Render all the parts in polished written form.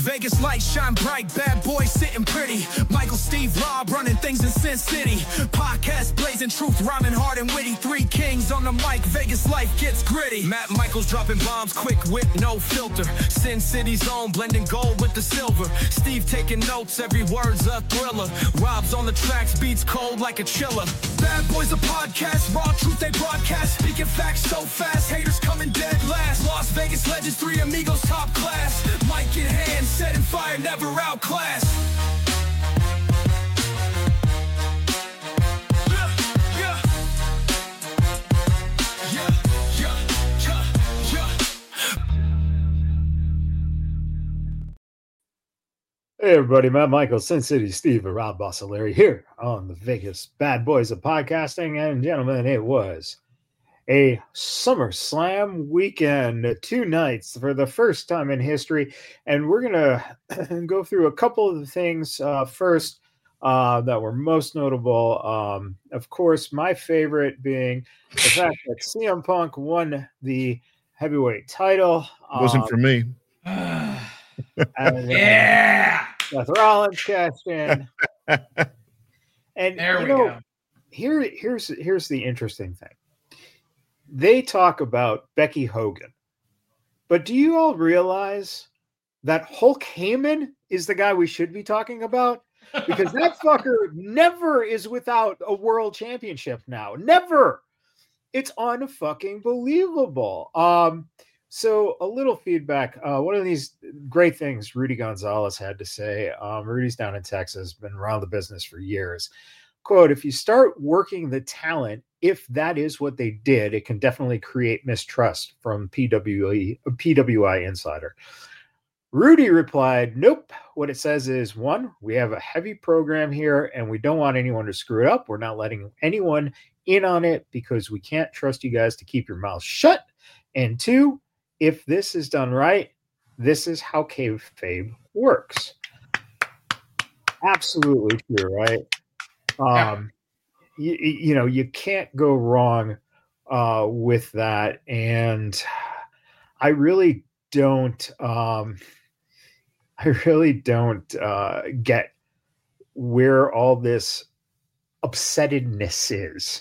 Vegas lights shine bright, bad boys sitting pretty. Michael, Steve, Rob running things in Sin City. Podcast blazing truth, rhyming hard and witty. Three kings on the mic, Vegas life gets gritty. Matt Michaels dropping bombs, quick wit, no filter. Sin City's own, blending gold with the silver. Steve taking notes, every word's a thriller. Rob's on the tracks, beats cold like a chiller. Bad Boys a podcast, raw truth they broadcast. Speaking facts so fast, haters coming dead last. Las Vegas legends, three amigos top class. Mic in hand, setting fire, never outclassed. Hey everybody, Matt Michaels, Sin City Steve, and Rob Bossoleri here on the Vegas Bad Boys of Podcasting. And gentlemen, it was a SummerSlam weekend, 2 nights for the first time in history. And we're going to go through a couple of the things first that were most notable. Of course, my favorite being the fact that CM Punk won the heavyweight title. Wasn't for me. Yeah. Seth Rollins cashed in. And there we go. Here's the interesting thing. They talk about Becky Hogan, but do you all realize that Hulk Hogan is the guy we should be talking about? Because that fucker never is without a world championship now. Never. It's unfucking believable. So a little feedback. One of these great things Rudy Gonzalez had to say. Rudy's down in Texas, been around the business for years. Quote, if you start working the talent, if that is what they did, it can definitely create mistrust from PWI Insider. Rudy replied, nope. What it says is, 1, we have a heavy program here and we don't want anyone to screw it up. We're not letting anyone in on it because we can't trust you guys to keep your mouths shut. And 2, if this is done right, this is how kayfabe works. Absolutely true, right? You can't go wrong with that, and I really don't. Get where all this upsettedness is.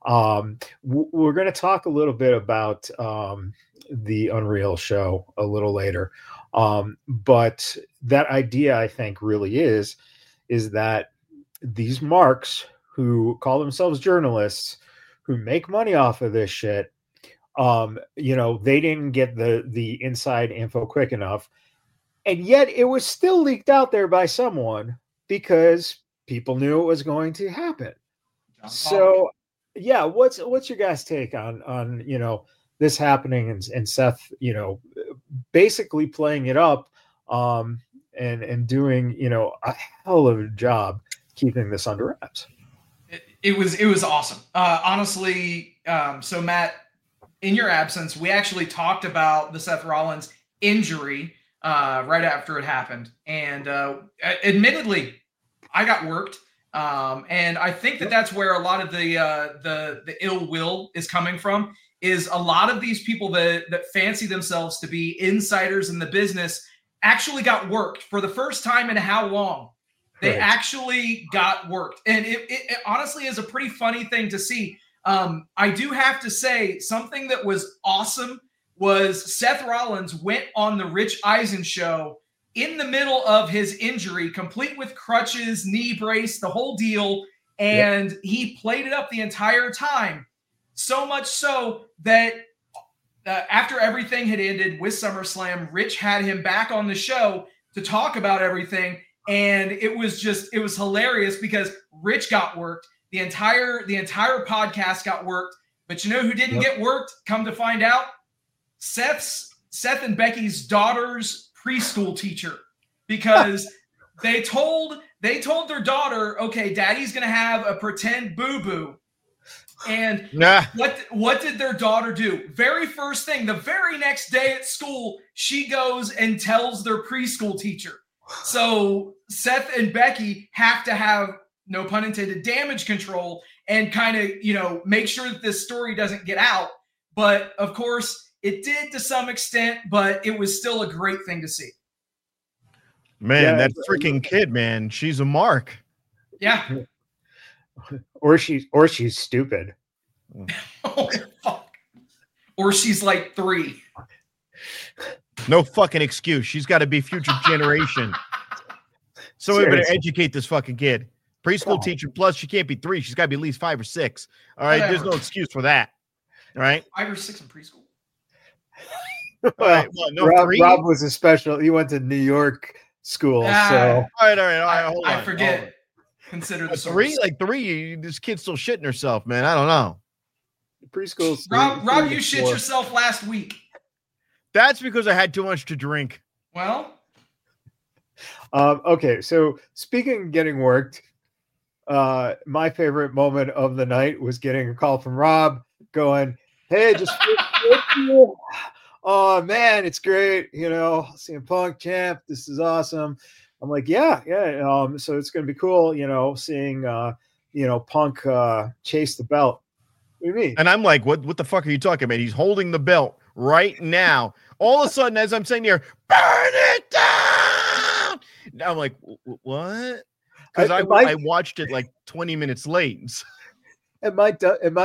We're going to talk a little bit about the Unreal show a little later. But that idea, I think, really is that these marks who call themselves journalists, who make money off of this shit, they didn't get the inside info quick enough. And yet it was still leaked out there by someone because people knew it was going to happen. So, yeah, what's your guys' take on this happening and Seth, basically playing it up and doing, a hell of a job keeping this under wraps. It was awesome. Honestly, so Matt, in your absence, we actually talked about the Seth Rollins injury right after it happened. And admittedly, I got worked. And I think that's where a lot of the ill will is coming from, is a lot of these people that fancy themselves to be insiders in the business actually got worked for the first time in how long? They actually got worked. And it honestly is a pretty funny thing to see. I do have to say something that was awesome was Seth Rollins went on the Rich Eisen show in the middle of his injury, complete with crutches, knee brace, the whole deal. And he played it up the entire time. So much so that after everything had ended with SummerSlam, Rich had him back on the show to talk about everything. And it was hilarious because Rich got worked. The entire podcast got worked. But you know who didn't get worked? Come to find out, Seth and Becky's daughter's preschool teacher, because they told their daughter, okay, daddy's going to have a pretend boo-boo. And what did their daughter do? Very first thing, the very next day at school, she goes and tells their preschool teacher. So Seth and Becky have to have, no pun intended, damage control and kind of, make sure that this story doesn't get out. But of course it did to some extent, but it was still a great thing to see. Man, that freaking kid, man, she's a mark. Yeah. Or she's stupid. Oh, fuck. Or she's like 3. No fucking excuse. She's got to be future generation. So we better educate this fucking kid. Preschool teacher plus she can't be 3. She's got to be at least 5 or 6. All right, There's no excuse for that. All right, 5 or 6 in preschool. Well, Rob was a special. He went to New York school. So all right. Hold on. I forget. Consider the 3, like 3. This kid's still shitting herself, man. I don't know. Preschool. Rob, you shit yourself last week. That's because I had too much to drink. Well. Okay, so speaking of getting worked, my favorite moment of the night was getting a call from Rob going, "Hey, just oh man, it's great, CM Punk champ, this is awesome." I'm like, yeah. So it's gonna be cool, seeing Punk chase the belt. What do you mean? And I'm like, what the fuck are you talking about? He's holding the belt right now. All of a sudden, as I'm saying here, burn it down. Now I'm like, what? Because I watched it like 20 minutes late. Am I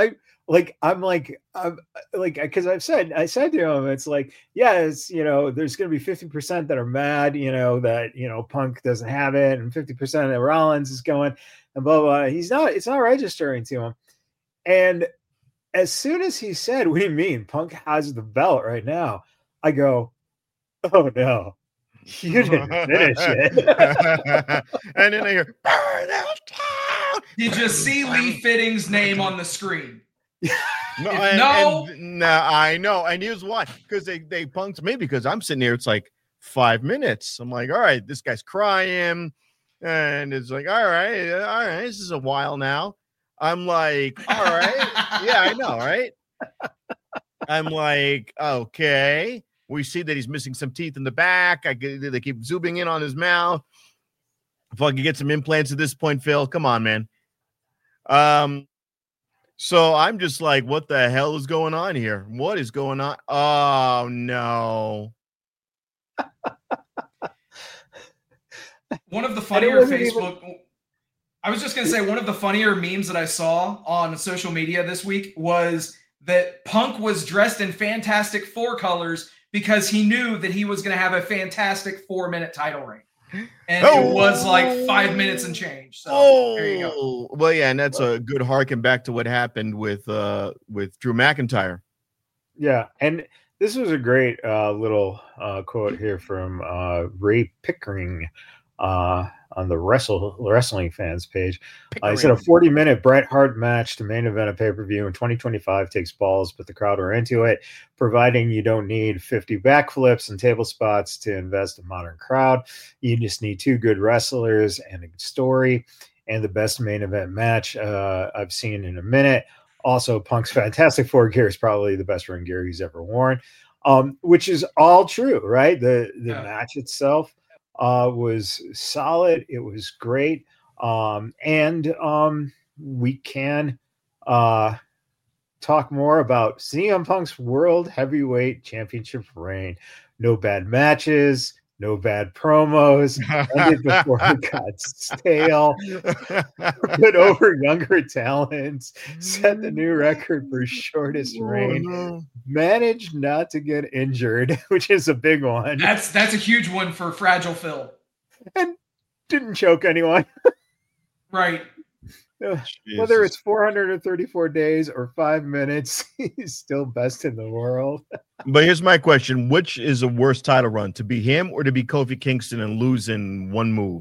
because I said to him, it's like, yeah, it's, there's going to be 50% that are mad, that, Punk doesn't have it, and 50% that Rollins is going, and blah, blah. It's not registering to him. And as soon as he said, "What do you mean? Punk has the belt right now?" I go, "Oh no, you didn't finish it." And then I hear, "Burn out town." Did you see Lee Fitting's name on the screen? No, I know. And here's why. Because they punked me because I'm sitting here. It's like 5 minutes. I'm like, all right, this guy's crying. And it's like, all right. This is a while now. I'm like, all right. Yeah, I know, right? I'm like, okay. We see that he's missing some teeth in the back. They keep zooming in on his mouth. If I can get some implants at this point, Phil, come on, man. So I'm just like, what the hell is going on here? What is going on? Oh, no. One of the funnier I was just going to say, one of the funnier memes that I saw on social media this week was that Punk was dressed in Fantastic Four colors because he knew that he was going to have a fantastic 4-minute title reign. And it was like 5 minutes and change. So there you go. Well, yeah, and that's a good harken back to what happened with Drew McIntyre. Yeah, and this was a great little quote here from Ray Pickering on the Wrestling Fans page. He said, "A 40-minute Bret Hart match to main event a pay-per-view in 2025 takes balls, but the crowd are into it, providing you don't need 50 backflips and table spots to invest a modern crowd. You just need 2 good wrestlers and a story, and the best main event match I've seen in a minute. Also, Punk's Fantastic Four gear is probably the best ring gear he's ever worn," which is all true, right? The match itself was solid. It was great. And we can talk more about CM Punk's World Heavyweight Championship reign. No bad matches, no bad promos. Ended before it got stale. Put over younger talents. Set the new record for shortest reign. Managed not to get injured, which is a big one. That's a huge one for Fragile Phil. And didn't choke anyone. Right. Whether it's 434 days or 5 minutes, he's still best in the world. But here's my question. Which is a worse title run, to be him or to be Kofi Kingston and lose in one move?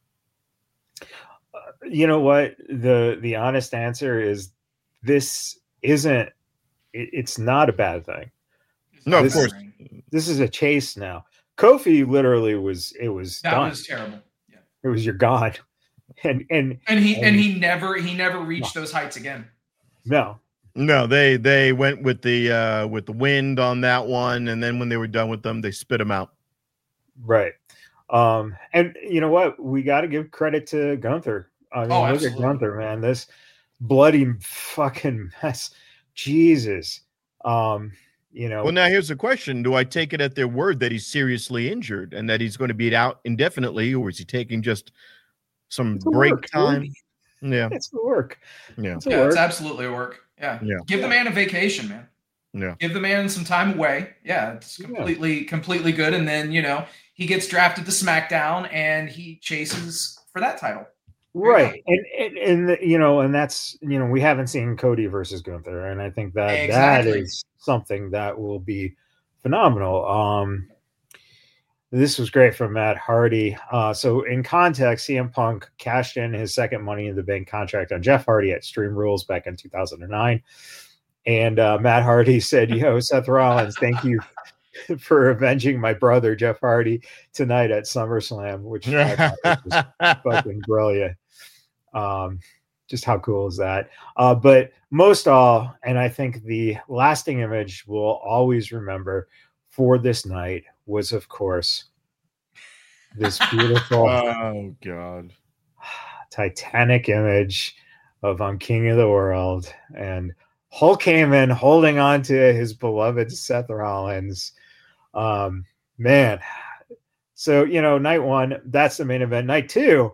You know what? The honest answer is this isn't – it's not a bad thing. No, of course. This is a chase now. Kofi literally was – that done. Was terrible. Yeah. It was your God. And he never reached those heights again. No, they went with the wind on that one, and then when they were done with them, they spit them out. Right. And you know what? We got to give credit to Gunther. I mean, look at Gunther, man. This bloody fucking mess. Jesus. you know. Well, now here's the question: do I take it at their word that he's seriously injured and that he's going to be out indefinitely, or is he taking just some break time? Dude. Yeah, it's the work. Yeah, it's absolutely work. Yeah. Give the man a vacation, man. Yeah, give the man some time away. Yeah, it's completely good. And then he gets drafted to SmackDown and he chases for that title. Right. And that's, we haven't seen Cody versus Gunther. And I think that that is something that will be phenomenal. This was great from Matt Hardy. So in context, CM Punk cashed in his second Money in the Bank contract on Jeff Hardy at Extreme Rules back in 2009. And Matt Hardy said, Seth Rollins, thank you for avenging my brother, Jeff Hardy, tonight at SummerSlam, which I thought was fucking brilliant. Just how cool is that? But most all, and I think the lasting image we'll always remember for this night was, of course, this beautiful oh God, Titanic image of I'm King of the World and Hulk Hogan holding on to his beloved Seth Rollins. Man. So, night one, that's the main event. Night two,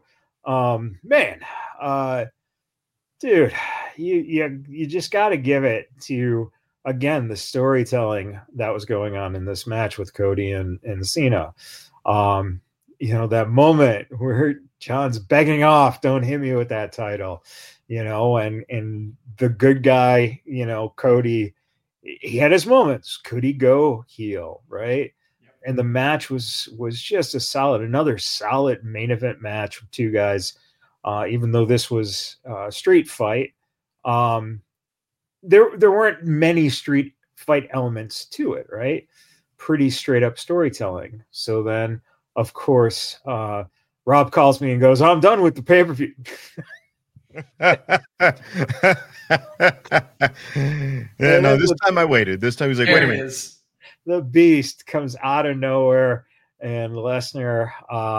dude, you just got to give it to, again, the storytelling that was going on in this match with Cody and Cena. That moment where John's begging off, don't hit me with that title, and the good guy, Cody, he had his moments. Could he go heel, right? Yep. And the match was just another solid main event match with two guys. Even though this was a street fight, there weren't many street fight elements to it, right? Pretty straight up storytelling. So then, of course, Rob calls me and goes, I'm done with the pay-per-view. This time I waited. This time he's like, wait a minute. The Beast comes out of nowhere, and Lesnar,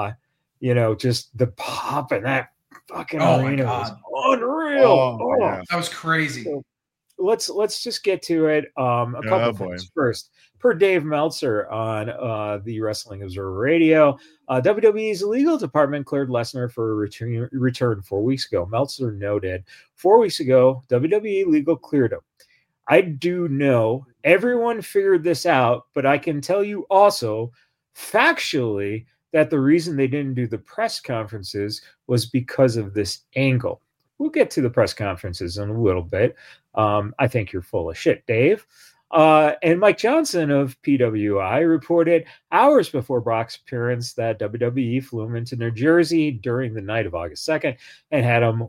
just the pop in that fucking arena was unreal. Yeah. That was crazy. So let's just get to it. A couple things first. Per Dave Meltzer on the Wrestling Observer Radio, WWE's legal department cleared Lesnar for a return 4 weeks ago. Meltzer noted, 4 weeks ago, WWE legal cleared him. I do know everyone figured this out, but I can tell you also, factually, that the reason they didn't do the press conferences was because of this angle. We'll get to the press conferences in a little bit. I think you're full of shit, Dave. And Mike Johnson of PWI reported hours before Brock's appearance that WWE flew him into New Jersey during the night of August 2nd and had him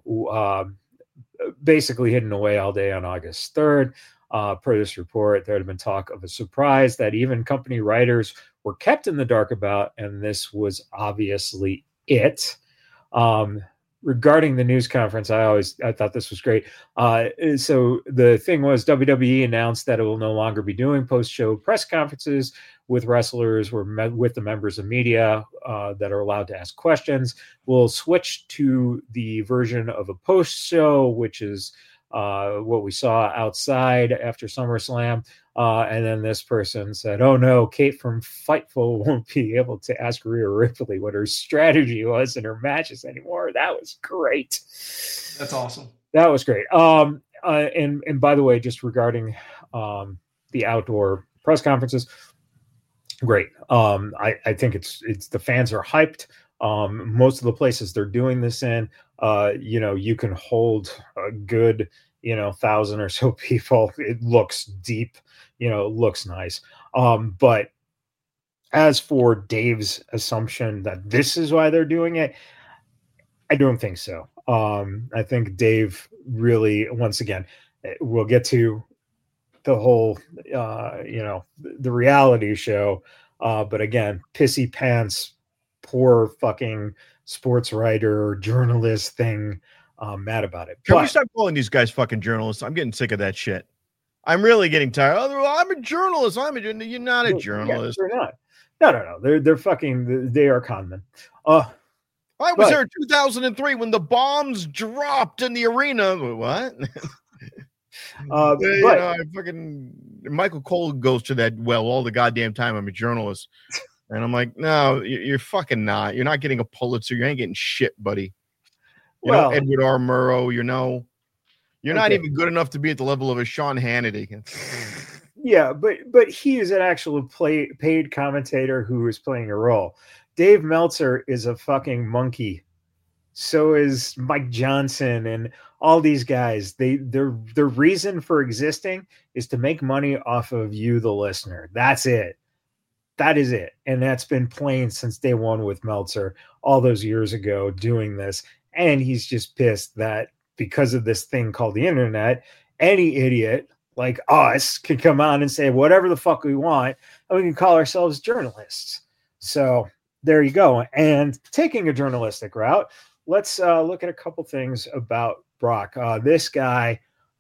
basically hidden away all day on August 3rd. Per this report, there had been talk of a surprise that even company writers were kept in the dark about, and this was obviously it. Regarding the news conference, I thought this was great. So the thing was, WWE announced that it will no longer be doing post-show press conferences with wrestlers or with the members of media that are allowed to ask questions. We'll switch to the version of a post-show, which is what we saw outside after SummerSlam. And then this person said, oh no, Kate from Fightful won't be able to ask Rhea Ripley what her strategy was in her matches anymore. That was great. That's awesome. That was great. And by the way, just regarding the outdoor press conferences, great. I think it's the fans are hyped. Most of the places they're doing this in, you can hold a good, 1,000 or so people. It looks deep, it looks nice. But as for Dave's assumption that this is why they're doing it, I don't think so. I think Dave really, once again, we'll get to the whole, the reality show. But again, pissy pants, poor fucking sports writer or journalist thing, mad about it. Can we stop calling these guys fucking journalists? I'm getting sick of that shit. I'm really getting tired. Oh, I'm a journalist. You're not a journalist. Yeah, they're not. No. They're fucking. They are conmen. I was there in 2003 when the bombs dropped in the arena. What? I fucking Michael Cole goes to that well all the goddamn time. I'm a journalist, and I'm like, no, you're fucking not. You're not getting a Pulitzer. You ain't getting shit, buddy. Edward R. Murrow. You're not even good enough to be at the level of a Sean Hannity. Yeah, but he is an actual paid commentator who is playing a role. Dave Meltzer is a fucking monkey. So is Mike Johnson and all these guys. Their reason for existing is to make money off of you, the listener. That's it. That is it. And that's been plain since day one with Meltzer all those years ago doing this. And he's just pissed that because of this thing called the internet, any idiot like us can come on and say whatever the fuck we want, and we can call ourselves journalists. So there you go. And taking a journalistic route, let's look at a couple things about Brock. This guy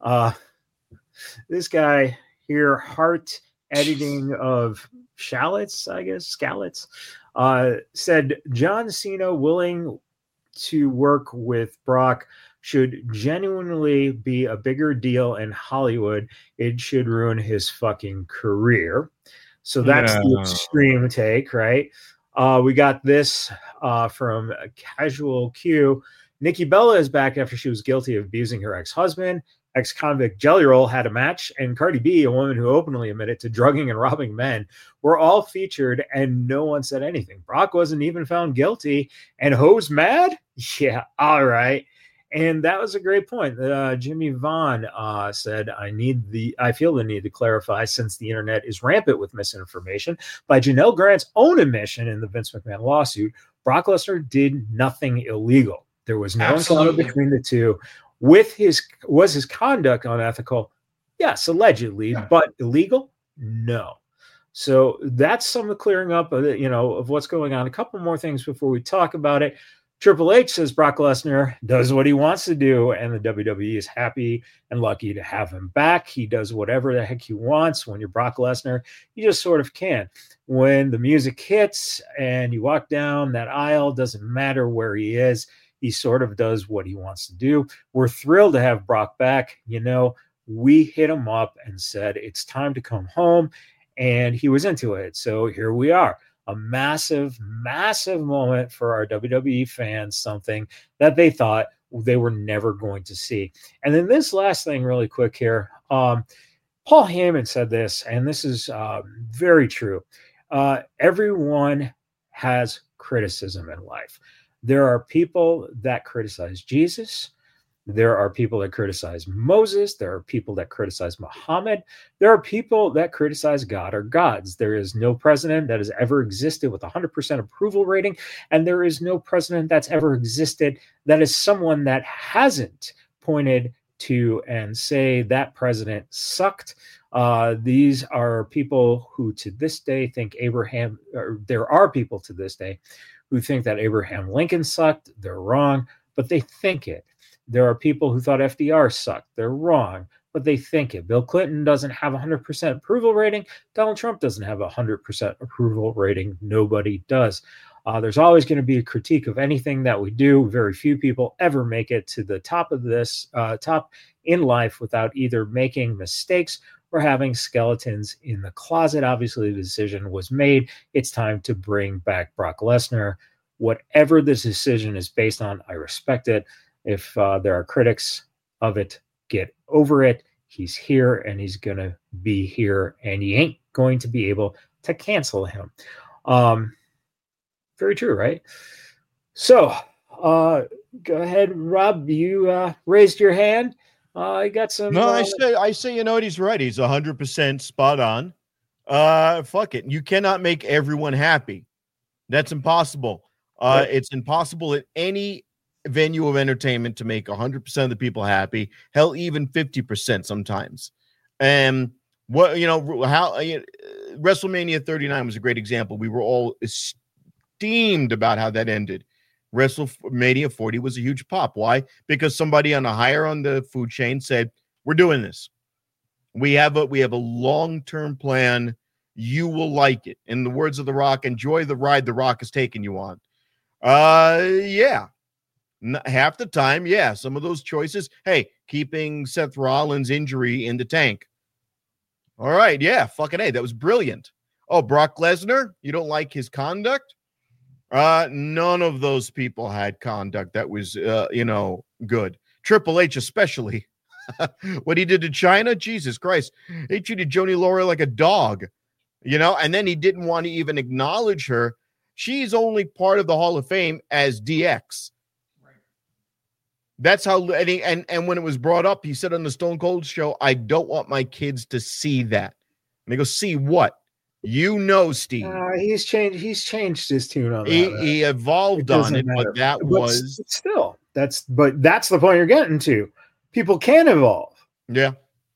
here, Heart Editing of Shallots, I guess, Scallots, said John Cena willing to work with Brock should genuinely be a bigger deal in Hollywood. It should ruin his fucking career. So that's the extreme take, right? We got this from Casual Q. Nikki Bella is back after she was guilty of abusing her ex-husband. Ex-convict Jelly Roll had a match, and Cardi B, a woman who openly admitted to drugging and robbing men, were all featured, and no one said anything. Brock wasn't even found guilty, and Ho's mad? Yeah, all right. And that was a great point. Jimmy Vaughn said, I feel the need to clarify, since the internet is rampant with misinformation. By Janelle Grant's own admission in the Vince McMahon lawsuit, Brock Lesnar did nothing illegal. There was no encounter between the two. Was his conduct unethical? Yes, allegedly, but illegal? No. So that's some of the clearing up of what's going on. A couple more things before we talk about it. Triple H says Brock Lesnar does what he wants to do, and the WWE is happy and lucky to have him back. He does whatever the heck he wants. When you're Brock Lesnar, you just sort of can. When the music hits and you walk down that aisle, doesn't matter where he is, he sort of does what he wants to do. We're thrilled to have Brock back. We hit him up and said, it's time to come home, and he was into it. So here we are. A massive, massive moment for our WWE fans, something that they thought they were never going to see. And then this last thing really quick here. Paul Heyman said this, and this is very true. Everyone has criticism in life. There are people that criticize Jesus. There are people that criticize Moses. There are people that criticize Muhammad. There are people that criticize God or gods. There is no president that has ever existed with 100% approval rating, and there is no president that's ever existed that is someone that hasn't pointed to and say that president sucked. These are people who to this day think there are people to this day who think that Abraham Lincoln sucked. They're wrong, but they think it. There are people who thought FDR sucked. They're wrong, but they think it. Bill Clinton doesn't have a 100% approval rating. Donald Trump doesn't have a 100% approval rating. Nobody does. There's always going to be a critique of anything that we do. Very few people ever make it to the top of this top in life without either making mistakes or having skeletons in the closet. Obviously, the decision was made. It's time to bring back Brock Lesnar. Whatever this decision is based on, I respect it. If there are critics of it, get over it. He's here and he's going to be here, and you ain't going to be able to cancel him. Very true, right? So go ahead, Rob. You raised your hand. I got some. No, I say, he's right. He's 100% spot on. Fuck it. You cannot make everyone happy. That's impossible. Right. It's impossible at any venue of entertainment to make 100% of the people happy. Hell, even 50% sometimes. And WrestleMania 39 was a great example. We were all esteemed about how that ended. WrestleMania 40 was a huge pop. Why? Because somebody on the food chain said, "We're doing this. We have a long-term plan. You will like it." In the words of The Rock, enjoy the ride The Rock is taking you on. Yeah. half the time, yeah, some of those choices. Hey, keeping Seth Rollins' injury in the tank. All right, yeah, fucking A, that was brilliant. Oh, Brock Lesnar, you don't like his conduct? None of those people had conduct that was, good. Triple H especially. What he did to China, Jesus Christ. He treated Joni Laurer like a dog, and then he didn't want to even acknowledge her. She's only part of the Hall of Fame as DX. Right. That's how, and when it was brought up, he said on the Stone Cold show, I don't want my kids to see that. And they go, see what? Steve. He's changed his tune on that. He evolved on it, matter. But that's the point you're getting to. People can evolve. Yeah.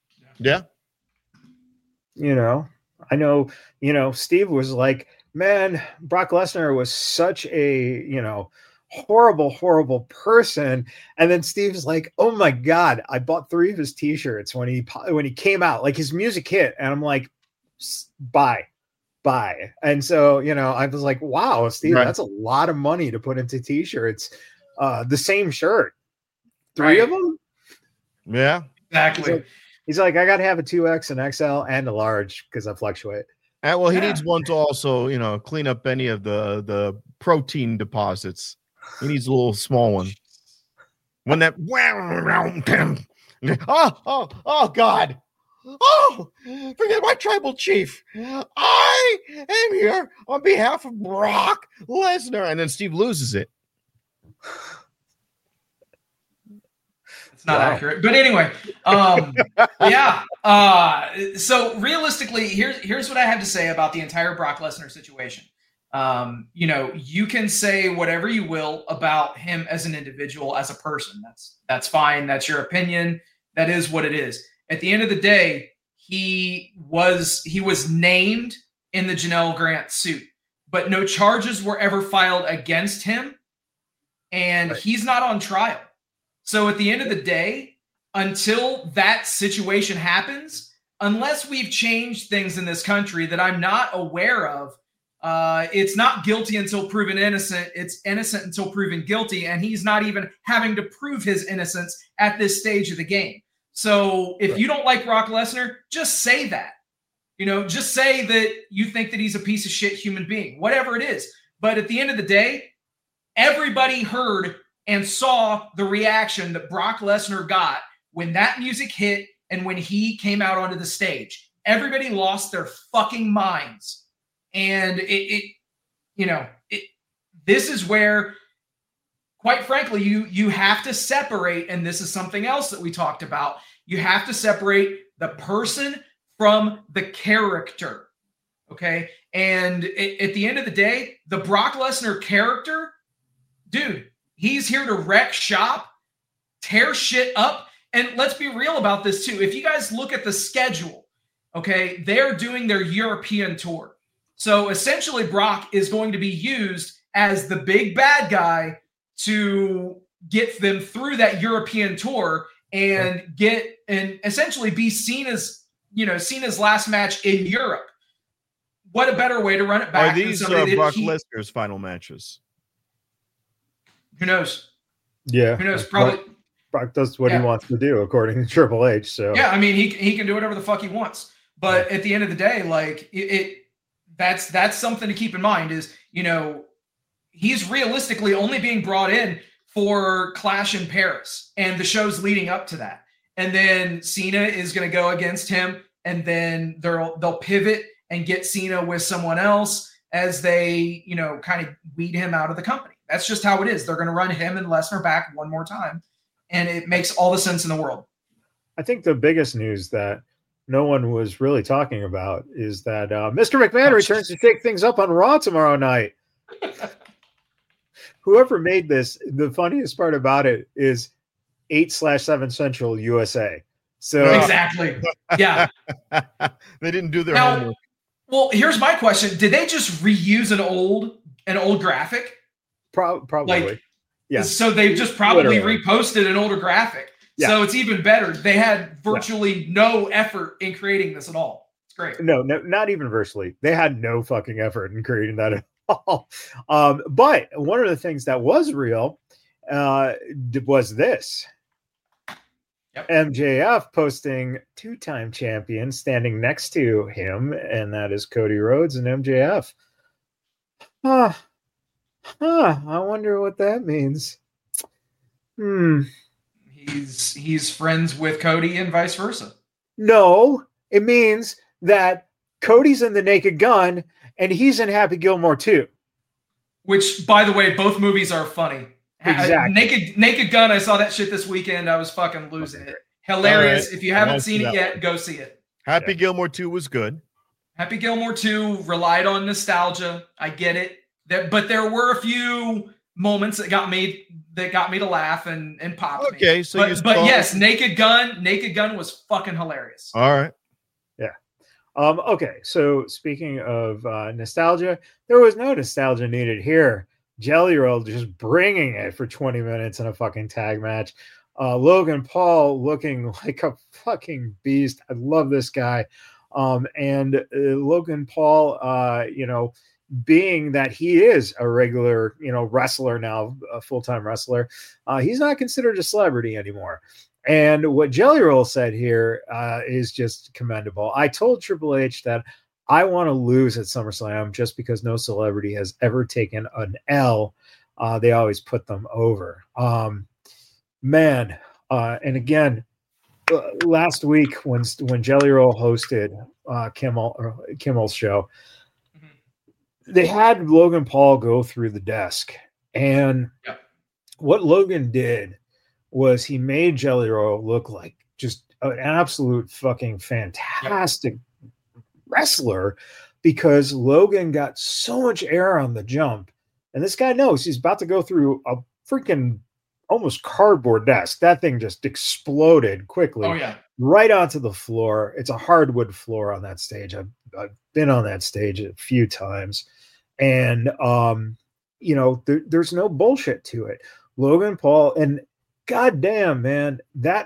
I know, Steve was like, man, Brock Lesnar was such a, horrible person. And then Steve's like, oh my God, I bought 3 of his t-shirts when he came out, like his music hit. And I'm like, buy. And so, I was like, wow, Steve, right. That's a lot of money to put into t-shirts. The same shirt, 3 of them. Yeah, exactly. He's like, I got to have a 2X, an XL, and a large because I fluctuate. And he needs one to also, clean up any of the protein deposits. He needs a little small one. When that, oh God. Oh, forget my tribal chief. I am here on behalf of Brock Lesnar. And then Steve loses it. Not accurate, but anyway, yeah. So realistically, here's what I have to say about the entire Brock Lesnar situation. You can say whatever you will about him as an individual, as a person. That's fine. That's your opinion. That is what it is. At the end of the day, he was named in the Janelle Grant suit, but no charges were ever filed against him, and right. He's not on trial. So at the end of the day, until that situation happens, unless we've changed things in this country that I'm not aware of, it's not guilty until proven innocent. It's innocent until proven guilty. And he's not even having to prove his innocence at this stage of the game. So if you don't like Brock Lesnar, just say that. Just say that you think that he's a piece of shit human being, whatever it is. But at the end of the day, everybody heard and saw the reaction that Brock Lesnar got when that music hit and when he came out onto the stage. Everybody lost their fucking minds. And this is where, quite frankly, you have to separate, and this is something else that we talked about, you have to separate the person from the character, okay? And at the end of the day, the Brock Lesnar character, dude, he's here to wreck shop, tear shit up. And let's be real about this too. If you guys look at the schedule, okay, they're doing their European tour. So essentially Brock is going to be used as the big bad guy to get them through that European tour and essentially be seen as last match in Europe. What a better way to run it back. Are these Brock Lesnar's final matches? Who knows? Yeah. Who knows? Probably. Brock does what he wants to do, according to Triple H. So yeah, I mean, he can do whatever the fuck he wants. But at the end of the day, like that's something to keep in mind. Is he's realistically only being brought in for Clash in Paris and the shows leading up to that, and then Cena is going to go against him, and then they'll pivot and get Cena with someone else as they kind of weed him out of the company. That's just how it is. They're going to run him and Lesnar back one more time. And it makes all the sense in the world. I think the biggest news that no one was really talking about is that Mr. McMahon returns to shake things up on Raw tomorrow night. Whoever made this, the funniest part about it is 8/7 Central USA. So exactly. Yeah. They didn't do their homework. Well, here's my question. Did they just reuse an old graphic? Probably. Yeah. So they just probably reposted an older graphic. Yeah. So it's even better. They had virtually no effort in creating this at all. It's great. No, not even virtually. They had no fucking effort in creating that at all. But one of the things that was real was this. Yep. MJF posting 2-time champion standing next to him, and that is Cody Rhodes and MJF. I wonder what that means. He's friends with Cody and vice versa. No, it means that Cody's in The Naked Gun and he's in Happy Gilmore 2. Which, by the way, both movies are funny. Exactly. Naked Gun, I saw that shit this weekend. I was fucking losing it. Hilarious. Right. If you haven't seen it yet, go see it. Happy Gilmore 2 was good. Happy Gilmore 2 relied on nostalgia. I get it. But there were a few moments that got me to laugh and pop. Okay, so but yes, Naked Gun was fucking hilarious. All right. Yeah. Okay, so speaking of nostalgia, there was no nostalgia needed here. Jelly Roll just bringing it for 20 minutes in a fucking tag match. Logan Paul looking like a fucking beast. I love this guy. And Logan Paul, being that he is a regular, wrestler now, a full-time wrestler, he's not considered a celebrity anymore. And what Jelly Roll said here is just commendable. I told Triple H that I want to lose at SummerSlam just because no celebrity has ever taken an L. They always put them over. And again, last week when Jelly Roll hosted Kimmel's show, they had Logan Paul go through the desk. And what Logan did was he made Jelly Roll look like just an absolute fucking fantastic wrestler, because Logan got so much air on the jump. And this guy knows he's about to go through a freaking almost cardboard desk. That thing just exploded quickly right onto the floor. It's a hardwood floor on that stage. I've been on that stage a few times. And, there's no bullshit to it. Logan Paul, and goddamn, man,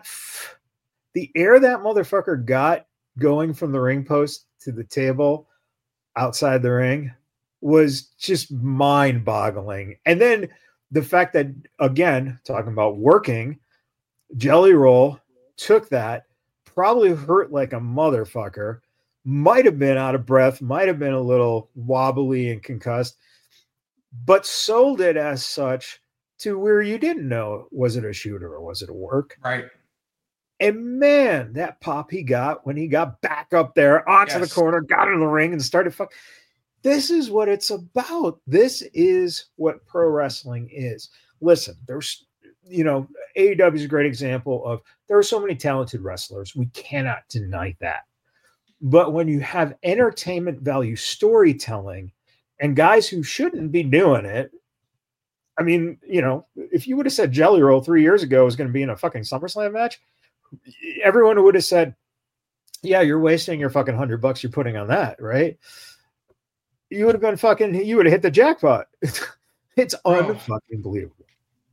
the air that motherfucker got going from the ring post to the table outside the ring was just mind-boggling. And then the fact that, again, talking about working, Jelly Roll took that, probably hurt like a motherfucker, might have been out of breath, might have been a little wobbly and concussed, but sold it as such to where you didn't know, was it a shooter or was it a work? Right. And man, that pop he got when he got back up there onto the corner, got in the ring and started fucking. This is what it's about. This is what pro wrestling is. Listen, there's, AEW is a great example of, there are so many talented wrestlers. We cannot deny that. But when you have entertainment value storytelling and guys who shouldn't be doing it, I mean, if you would have said Jelly Roll 3 years ago was going to be in a fucking SummerSlam match, everyone would have said, yeah, you're wasting your fucking $100 you're putting on that, right? You would have been you would have hit the jackpot. It's unfucking believable.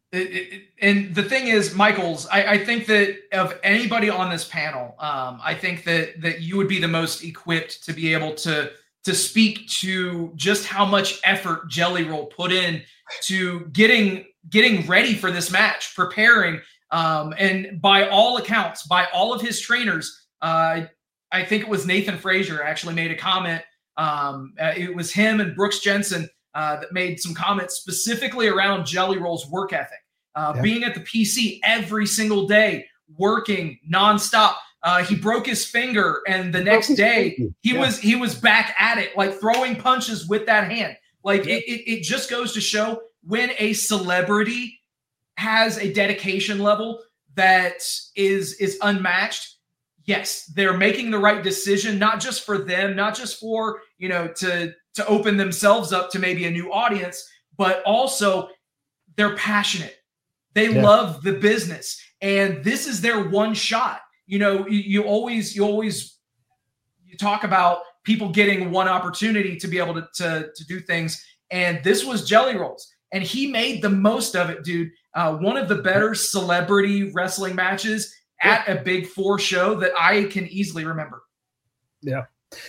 And the thing is, Michaels, I think that of anybody on this panel, I think that you would be the most equipped to be able to speak to just how much effort Jelly Roll put in to getting ready for this match, preparing, and by all accounts, by all of his trainers, I think it was Nathan Frazier actually made a comment. It was him and Brooks Jensen that made some comments specifically around Jelly Roll's work ethic, being at the PC every single day, working nonstop. He broke his finger, and the next day he was back at it, like throwing punches with that hand. Like it just goes to show, when a celebrity has a dedication level that is unmatched, yes, they're making the right decision, not just for them, not just for, to open themselves up to maybe a new audience, but also they're passionate. They love the business, and this is their one shot. You always talk about people getting one opportunity to be able to do things, and this was Jelly Roll's, and he made the most of it, dude. One of the better celebrity wrestling matches at a Big Four show that I can easily remember. Yeah.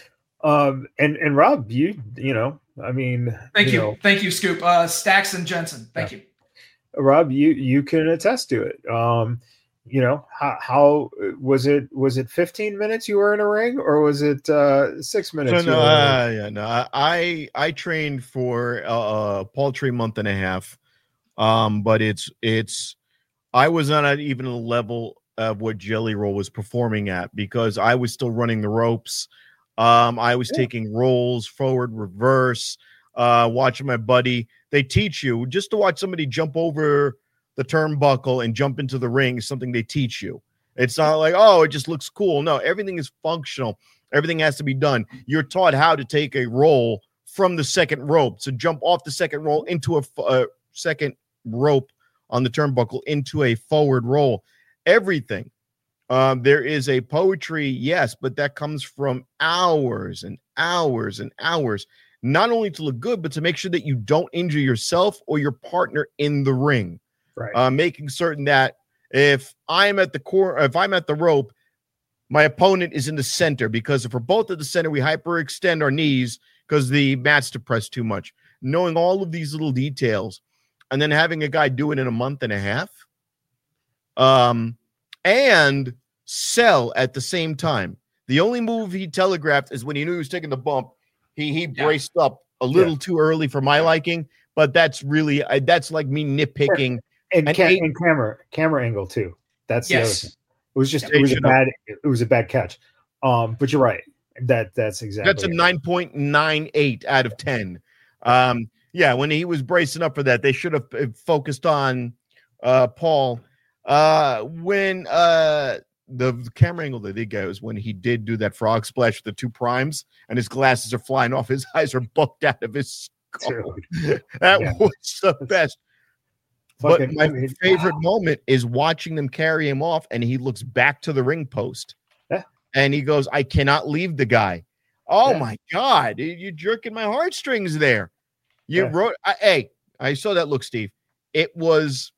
And Rob, I mean, thank you, Scoop, Stacks and Jensen. Thank you. Rob, you can attest to it. How was it? Was it 15 minutes you were in a ring, or was it 6 minutes? So I trained for a paltry month and a half, but it's I was not even a level of what Jelly Roll was performing at, because I was still running the ropes. I was taking rolls forward, reverse, watching my buddy. They teach you just to watch somebody jump over the turnbuckle and jump into the ring is something they teach you. It's not like, oh, it just looks cool. No, everything is functional. Everything has to be done. You're taught how to take a roll from the second rope. So jump off the second roll into a second rope on the turnbuckle into a forward roll. Everything. There is a poetry, yes, but that comes from hours and hours and hours, not only to look good, but to make sure that you don't injure yourself or your partner in the ring. Right. Making certain that if I'm at the core, if I'm at the rope, my opponent is in the center, because if we're both at the center, we hyperextend our knees because the mat's depressed too much. Knowing all of these little details, and then having a guy do it in a month and a half, and sell at the same time. The only move he telegraphed is when he knew he was taking the bump. He braced up a little too early for my liking, but that's really that's like me nitpicking. And camera angle too. That's the other thing. It was just it was a bad catch. But you're right. That's exactly. That's a 9.98 out of 10. When he was bracing up for that, they should have focused on Paul. When the camera angle that they got was when he did do that frog splash with the two primes, and his glasses are flying off. His eyes are bucked out of his skull. That was the best. But my favorite moment is watching them carry him off, and he looks back to the ring post, and he goes, "I cannot leave the guy." Oh my God, you're jerking my heartstrings there. You wrote, I saw that look, Steve. It was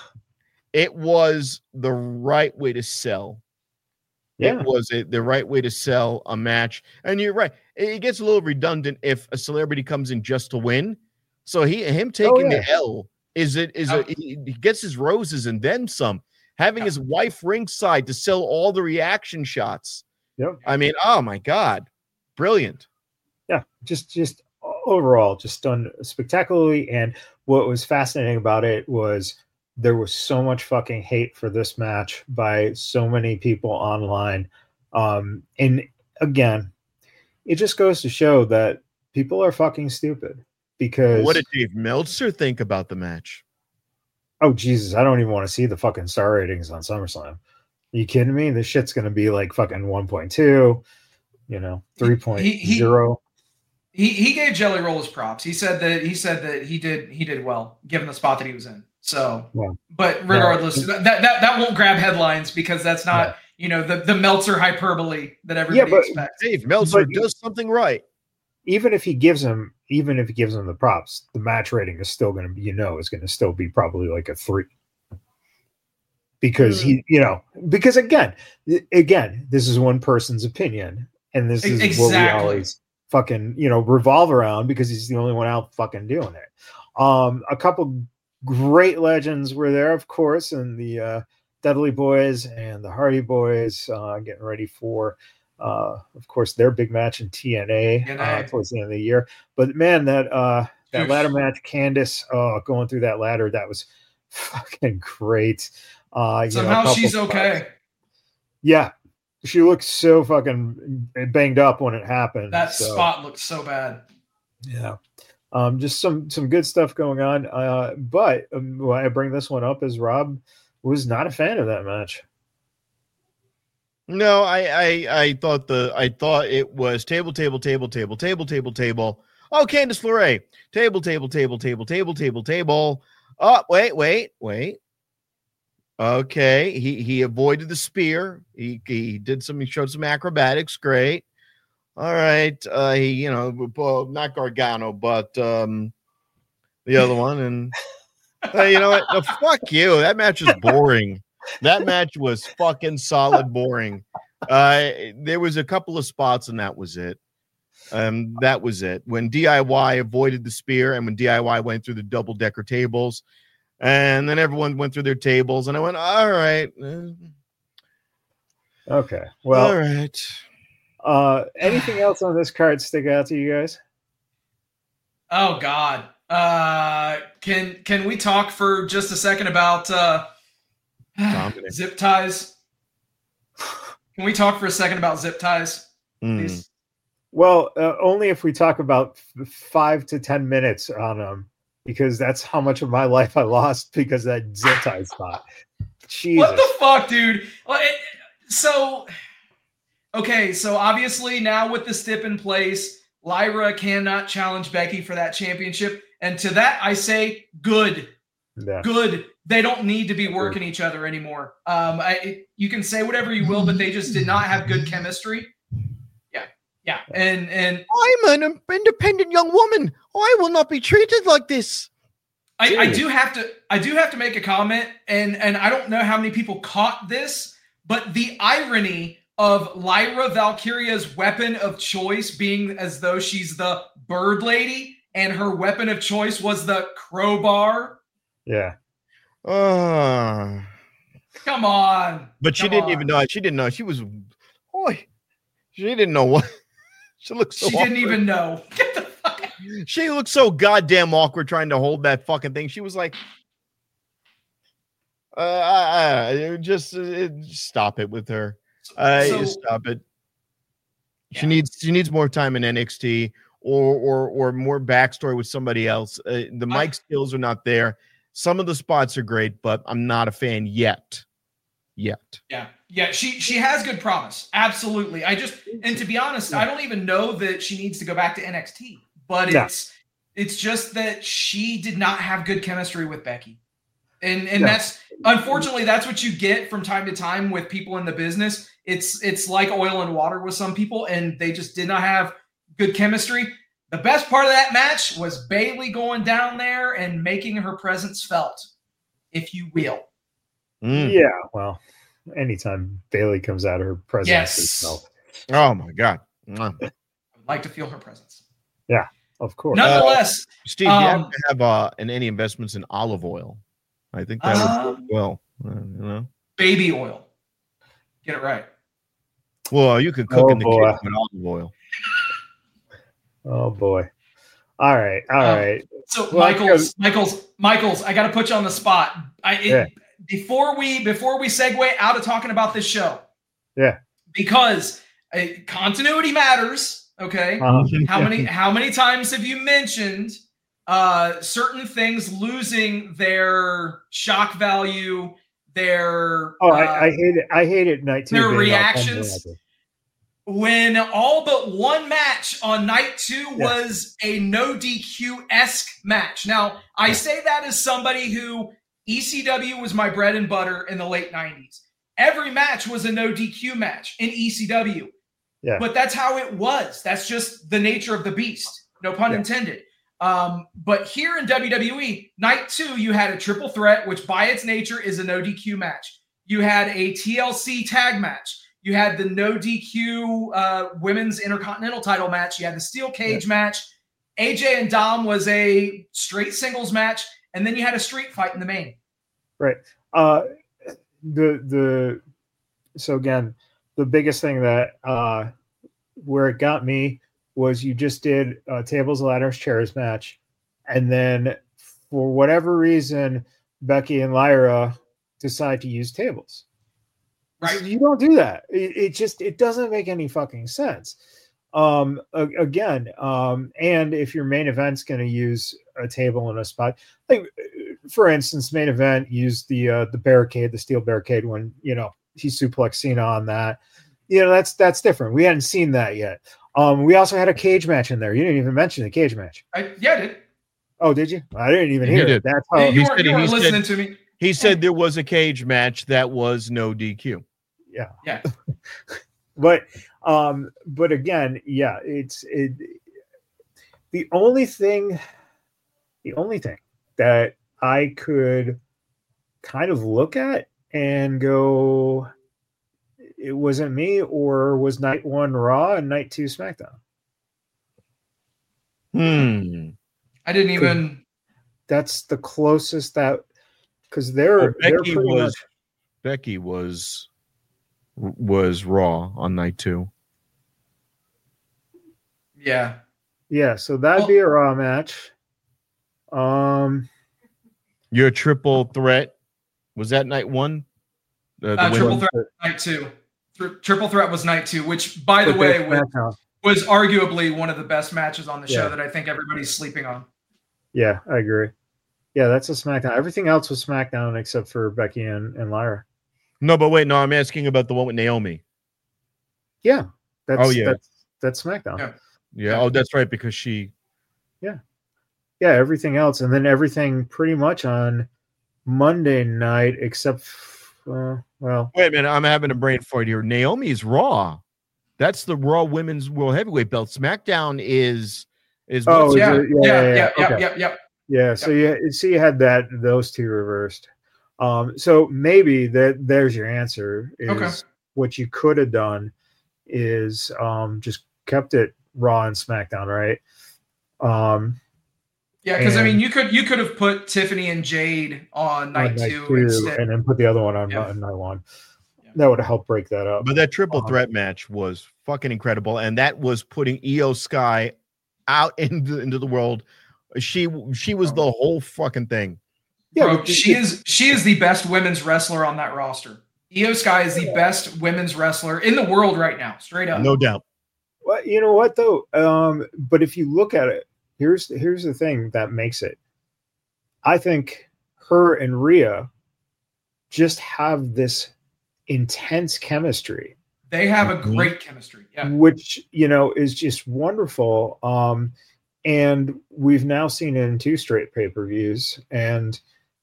the right way to sell. Yeah. It was the right way to sell a match. And you're right. It gets a little redundant if a celebrity comes in just to win. So him taking the L he gets his roses and then some. Having his wife ringside to sell all the reaction shots. Yep. I mean, oh my God. Brilliant. Yeah. Just overall, just done spectacularly. And what was fascinating about it was there was so much fucking hate for this match by so many people online. And again, it just goes to show that people are fucking stupid. Because what did Dave Meltzer think about the match? Oh, Jesus. I don't even want to see the fucking star ratings on SummerSlam. Are you kidding me? This shit's going to be like fucking 1.2, 3.0. He gave Jelly Roll his props. He said that he did well given the spot that he was in. So, but regardless, that won't grab headlines because that's not the Meltzer hyperbole that everybody expects. Dave Meltzer does something right. Even if he gives him the props, the match rating is still going to be, is going to still be probably like a 3. Because because again, this is one person's opinion, and this is what we always fucking, revolve around because he's the only one out fucking doing it. A couple great legends were there, of course, and the Dudley Boys and the Hardy Boys getting ready for of course, their big match in TNA towards the end of the year. But man, that ladder match, Candice going through that ladder, that was fucking great. Somehow she's okay. Yeah, she looked so fucking banged up when it happened. That spot looked so bad. Yeah. Just some good stuff going on. But why I bring this one up is Rob was not a fan of that match. No, I thought it was table. Oh, Candice LeRae. Table. Oh, wait. Okay, he avoided the spear. He showed some acrobatics. Great. All right. He not Gargano, but the other one. And you know what? No, fuck you. That match was boring. That match was fucking solid boring. There was a couple of spots, and that was it. That was it. When DIY avoided the spear, and when DIY went through the double-decker tables, And then everyone went through their tables, and I went, all right. Okay. Well, all right. Anything else on this card stick out to you guys? Oh God. Can we talk for just a second about zip ties? Can we talk for a second about zip ties, please? Well, only if we talk about 5 to 10 minutes on them, because that's how much of my life I lost because of that zip tie spot. Jesus. What the fuck, dude? So obviously now with the stip in place, Lyra cannot challenge Becky for that championship. And to that, I say, good. Yeah. Good. They don't need to be working each other anymore. You can say whatever you will, but they just did not have good chemistry. Yeah. And I'm an independent young woman. I will not be treated like this. I do have to make a comment, and I don't know how many people caught this, but the irony of Lyra Valkyria's weapon of choice being as though she's the bird lady, and her weapon of choice was the crowbar. Yeah. Come on. But she didn't even know. She didn't know. She was. Boy. She didn't know what. She looked so. She didn't even know. Get the fuck out. She looked so goddamn awkward trying to hold that fucking thing. She was like, just stop it with her. Just stop it. Yeah. She needs more time in NXT or more backstory with somebody else. The mic skills are not there. Some of the spots are great, but I'm not a fan yet. Yeah. She has good promise. Absolutely. And to be honest, I don't even know that she needs to go back to NXT, but it's just that she did not have good chemistry with Becky. And that's unfortunately that's what you get from time to time with people in the business. It's like oil and water with some people, and they just did not have good chemistry. The best part of that match was Bayley going down there and making her presence felt, if you will. Yeah, well, anytime Bayley comes out, her presence is felt. Oh my God. I'd like to feel her presence. Yeah, of course. Nonetheless, Steve, you have to have any investments in olive oil. I think that would work well. Baby oil. Get it right. Well, you could cook in the kitchen with olive oil. Oh boy. All right. So Michaels, I got to put you on the spot. Before we segue out of talking about this show. Yeah. Because continuity matters. Okay. How many times have you mentioned certain things losing their shock value, their I hate it night 2. Their reactions. When all but one match on night 2 was a no DQ-esque match. Now, I say that as somebody who ECW was my bread and butter in the late 90s. Every match was a no DQ match in ECW. Yeah. But that's how it was. That's just the nature of the beast. No pun intended. But here in WWE, night 2, you had a triple threat, which by its nature is a no DQ match. You had a TLC tag match. You had the no DQ women's intercontinental title match. You had the steel cage match. AJ and Dom was a straight singles match. And then you had a street fight in the main. Right. So again, the biggest thing that where it got me was you just did a tables, ladders, chairs match. And then for whatever reason, Becky and Lyra decide to use tables. Right. You don't do that. It doesn't make any fucking sense. And if your main event's going to use a table in a spot, like for instance, main event used the barricade, the steel barricade when he suplexed Cena on that. That's different. We hadn't seen that yet. We also had a cage match in there. You didn't even mention the cage match. I did. Oh, did you? I didn't even hear it. That's how you weren't listening to me. He said there was a cage match that was no DQ. Yeah. But again, it's the only thing that I could kind of look at and go, it wasn't me, or was night 1 Raw and night 2 SmackDown. I didn't even. That's the closest that because they're Becky pretty much. Becky was Raw on night 2. Yeah. Yeah, so that'd be a Raw match. Your triple threat was that night 1? Triple threat night 2. Triple threat was night 2, which, by the way, was arguably one of the best matches on the show that I think everybody's sleeping on. Yeah, I agree. Yeah, that's a SmackDown. Everything else was SmackDown except for Becky and Lyra. No, but wait, no, I'm asking about the one with Naomi. Yeah, that's SmackDown. Yeah. Oh, that's right, because she. Yeah, everything else, and then everything pretty much on Monday night except, well. Wait a minute, I'm having a brain fart here. Naomi's Raw. That's the Raw Women's World Heavyweight belt. SmackDown is. Oh, yeah. Yeah, so you had those two reversed. So maybe there's your answer. Is what you could have done is just kept it Raw and SmackDown, right? Yeah, because I mean, you could have put Tiffany and Jade on night 2 instead, and then put the other one on night 1. Yeah. That would have helped break that up. But that triple threat match was fucking incredible, and that was putting Io Sky out into the world. She was the whole fucking thing. Yeah, bro, she is the best women's wrestler on that roster. Io Sky is the best women's wrestler in the world right now, straight up. No doubt. Well, you know what though? But if you look at it, here's the thing that makes it. I think her and Rhea just have this intense chemistry. They have a great chemistry, which is just wonderful. And we've now seen it in 2 straight pay-per-views, and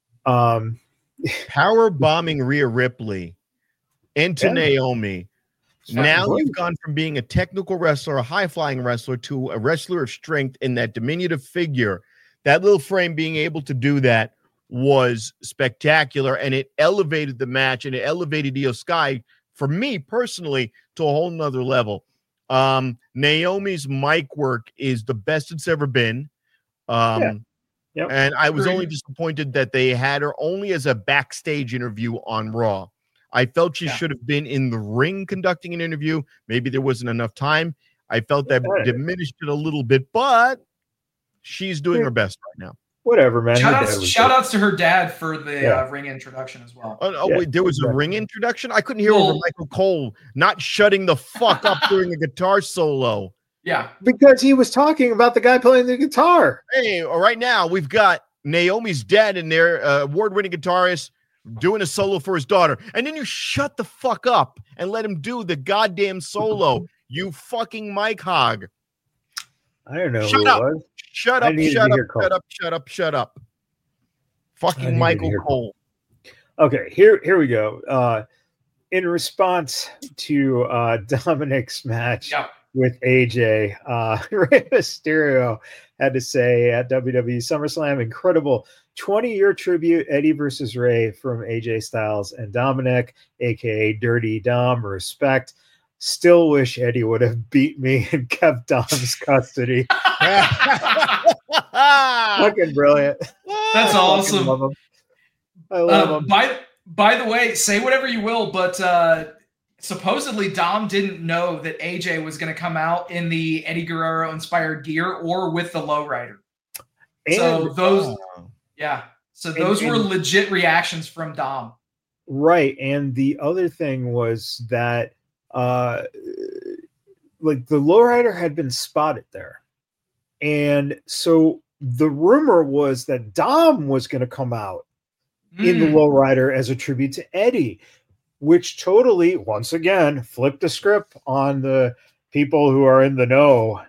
power bombing Rhea Ripley into Naomi. Now you've gone from being a technical wrestler, a high-flying wrestler, to a wrestler of strength in that diminutive figure. That little frame being able to do that was spectacular, and it elevated the match, and it elevated Io Sky, for me personally, to a whole nother level. Naomi's mic work is the best it's ever been. And I was only disappointed that they had her only as a backstage interview on Raw. I felt she should have been in the ring conducting an interview. Maybe there wasn't enough time. I felt that diminished it a little bit, but she's doing her best right now. Whatever, man. Shout outs to her dad for the ring introduction as well. Wait, there was a ring introduction? I couldn't hear over Michael Cole not shutting the fuck up during a guitar solo. Yeah. Because he was talking about the guy playing the guitar. Hey, right now we've got Naomi's dad in there, award-winning guitarist, doing a solo for his daughter. And then you shut the fuck up and let him do the goddamn solo. You fucking mic hog. I don't know who it was. Shut up. Fucking Michael Cole. Okay, here we go. In response to Dominic's match with AJ, Rey Mysterio had to say at WWE SummerSlam, incredible 20-year tribute, Eddie versus Rey from AJ Styles and Dominic, aka Dirty Dom. Respect. Still wish Eddie would have beat me and kept Dom's custody. Fucking brilliant. That's awesome. I love him. By the way, say whatever you will, but supposedly Dom didn't know that AJ was going to come out in the Eddie Guerrero inspired gear or with the lowrider. So those were legit reactions from Dom. Right. And the other thing was that like the lowrider had been spotted there. And so the rumor was that Dom was going to come out in the lowrider as a tribute to Eddie, which totally, once again, flipped the script on the people who are in the know,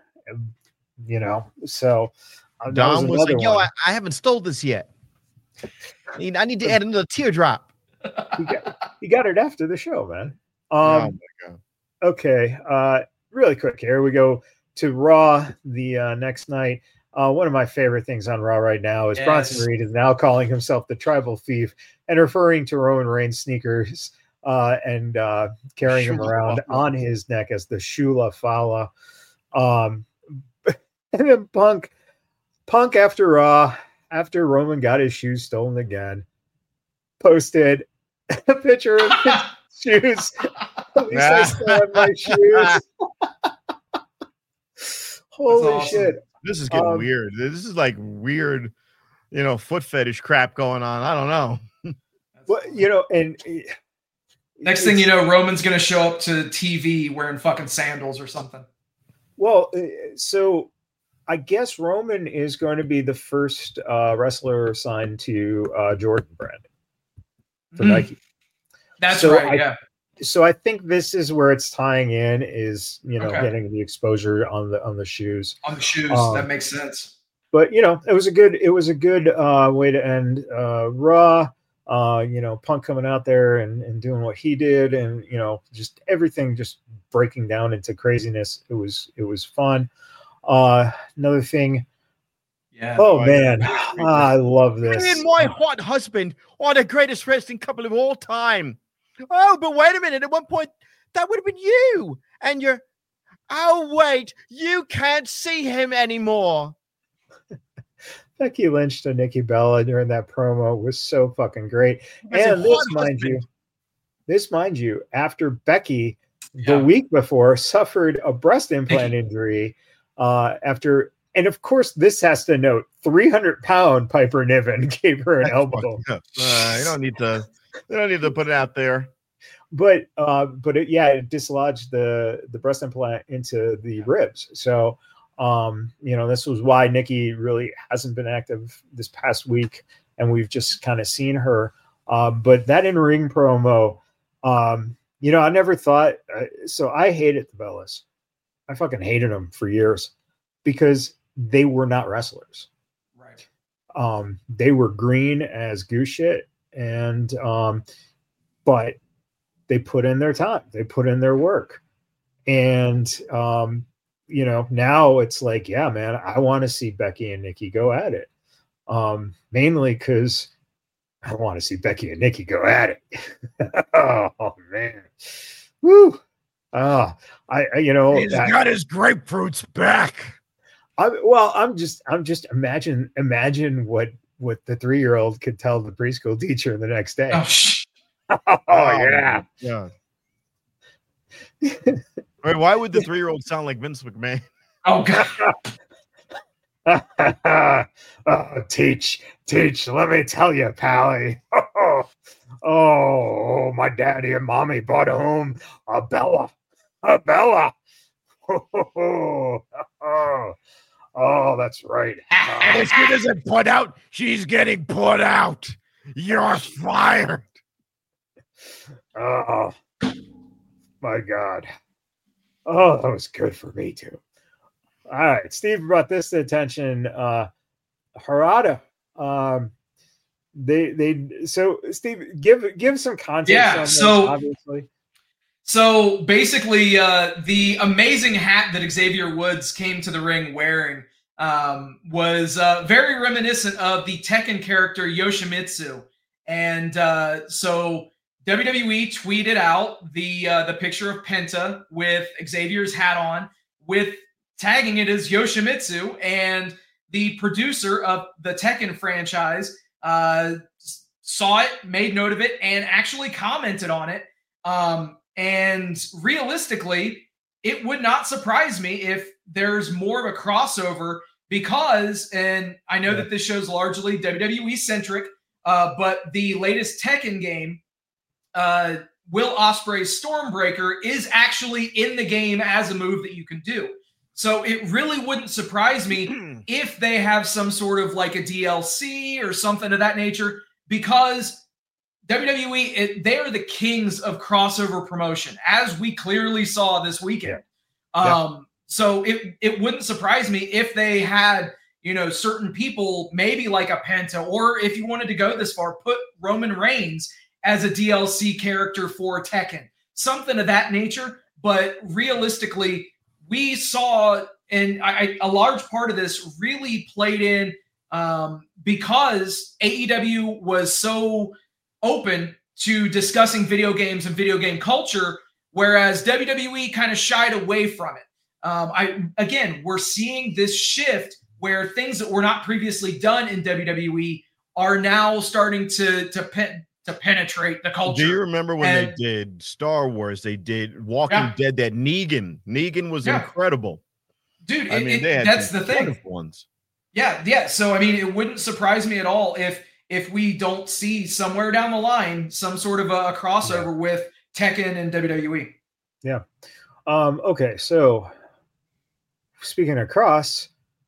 So Dom was like, yo, I haven't stole this yet. I need to add another teardrop. He got it after the show, man. Oh my God. Okay. Really quick. Here we go to Raw the next night. One of my favorite things on Raw right now is Bronson Reed is now calling himself the Tribal Thief and referring to Roman Reigns' sneakers and carrying him around on his neck as the Shula Fala. And then Punk after Raw, after Roman got his shoes stolen again, posted a picture of his shoes. At least I still have my shoes. Holy awesome. shit. This is getting weird. This is like weird, foot fetish crap going on. I don't know. Well, and next thing you know, Roman's going to show up to TV wearing fucking sandals or something. Well, so I guess Roman is going to be the first wrestler signed to Jordan brand for Nike. That's right. Yeah. So I think this is where it's tying in is, getting the exposure on the shoes. On the shoes. That makes sense. But, it was a good way to end Raw. Punk coming out there and doing what he did, and just everything just breaking down into craziness. It was fun. Another thing. Yeah. Oh man, I love this. Me and my hot husband are the greatest wrestling couple of all time. Oh, but wait a minute. At one point, that would have been you. And you're, oh wait, you can't see him anymore. Becky Lynch to Nikki Bella during that promo was so fucking great. And this, mind you, after Becky the week before suffered a breast implant injury and of course this has to note 300-pound Piper Niven gave her an elbow. You don't need to put it out there. But it dislodged the breast implant into the ribs. So this was why Nikki really hasn't been active this past week, and we've just kind of seen her. But that in-ring promo, I never thought. So I hated the Bellas. I fucking hated them for years because they were not wrestlers. Right. They were green as goose shit, and but they put in their time. They put in their work, and now it's like, yeah, man, I want to see Becky and Nikki go at it. Mainly because I want to see Becky and Nikki go at it. Oh man. Woo. He's got his grapefruits back. I'm just imagine what the 3-year-old could tell the preschool teacher the next day. Oh yeah. Yeah. Wait, why would the 3-year-old sound like Vince McMahon? Oh God. Teach. Let me tell you, Pally. Oh, my daddy and mommy brought home a Bella. Oh, that's right. If she doesn't put out, she's getting put out. You're fired. Oh, my God. Oh, that was good for me too. All right, Steve brought this to attention. Harada. So Steve, give some context. Yeah. On this, so obviously. So basically, the amazing hat that Xavier Woods came to the ring wearing was very reminiscent of the Tekken character Yoshimitsu, and so WWE tweeted out the picture of Penta with Xavier's hat on, with tagging it as Yoshimitsu, and the producer of the Tekken franchise saw it, made note of it, and actually commented on it. And realistically, it would not surprise me if there's more of a crossover because, and I know that this show's largely WWE centric, but the latest Tekken game, Will Ospreay's Stormbreaker is actually in the game as a move that you can do. So it really wouldn't surprise me if they have some sort of like a DLC or something of that nature, because WWE, they are the kings of crossover promotion, as we clearly saw this weekend. So it wouldn't surprise me if they had, certain people, maybe like a Penta, or if you wanted to go this far, put Roman Reigns as a DLC character for Tekken, something of that nature. But realistically, we saw, and a large part of this really played in because AEW was so open to discussing video games and video game culture, whereas WWE kind of shied away from it. We're seeing this shift where things that were not previously done in WWE are now starting to to penetrate the culture. Do you remember when they did Star Wars? They did Walking Dead. That Negan was incredible, dude. That's the thing. Ones. Yeah. So I mean, it wouldn't surprise me at all if we don't see somewhere down the line some sort of a crossover with Tekken and WWE. Yeah. Okay. So speaking of Cross,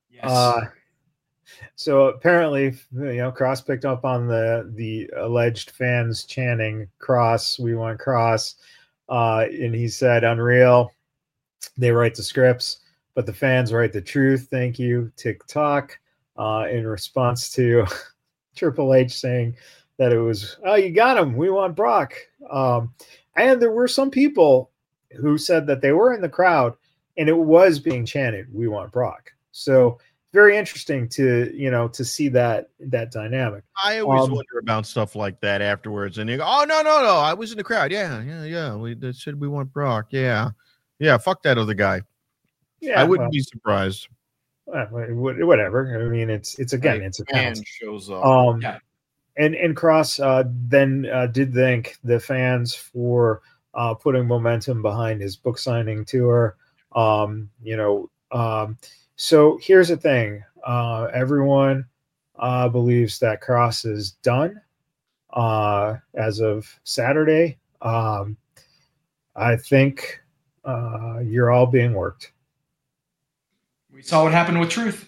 so apparently, Cross picked up on the alleged fans chanting "Cross, we want Cross," and he said, "Unreal. They write the scripts, but the fans write the truth. Thank you, TikTok." In response to Triple H saying that it was, "Oh, you got him. We want Brock." And there were some people who said that they were in the crowd and it was being chanted, "We want Brock." So very interesting to see that dynamic. I always wonder about stuff like that afterwards, and you go, "Oh no, I was in the crowd. Yeah. That said we want Brock. Yeah. Fuck that other guy." Yeah, I wouldn't be surprised. Whatever. I mean, it's a fan shows up. And Cross then did thank the fans for putting momentum behind his book signing tour. So here's the thing. Everyone believes that Cross is done as of Saturday. I think you're all being worked. We saw what happened with Truth.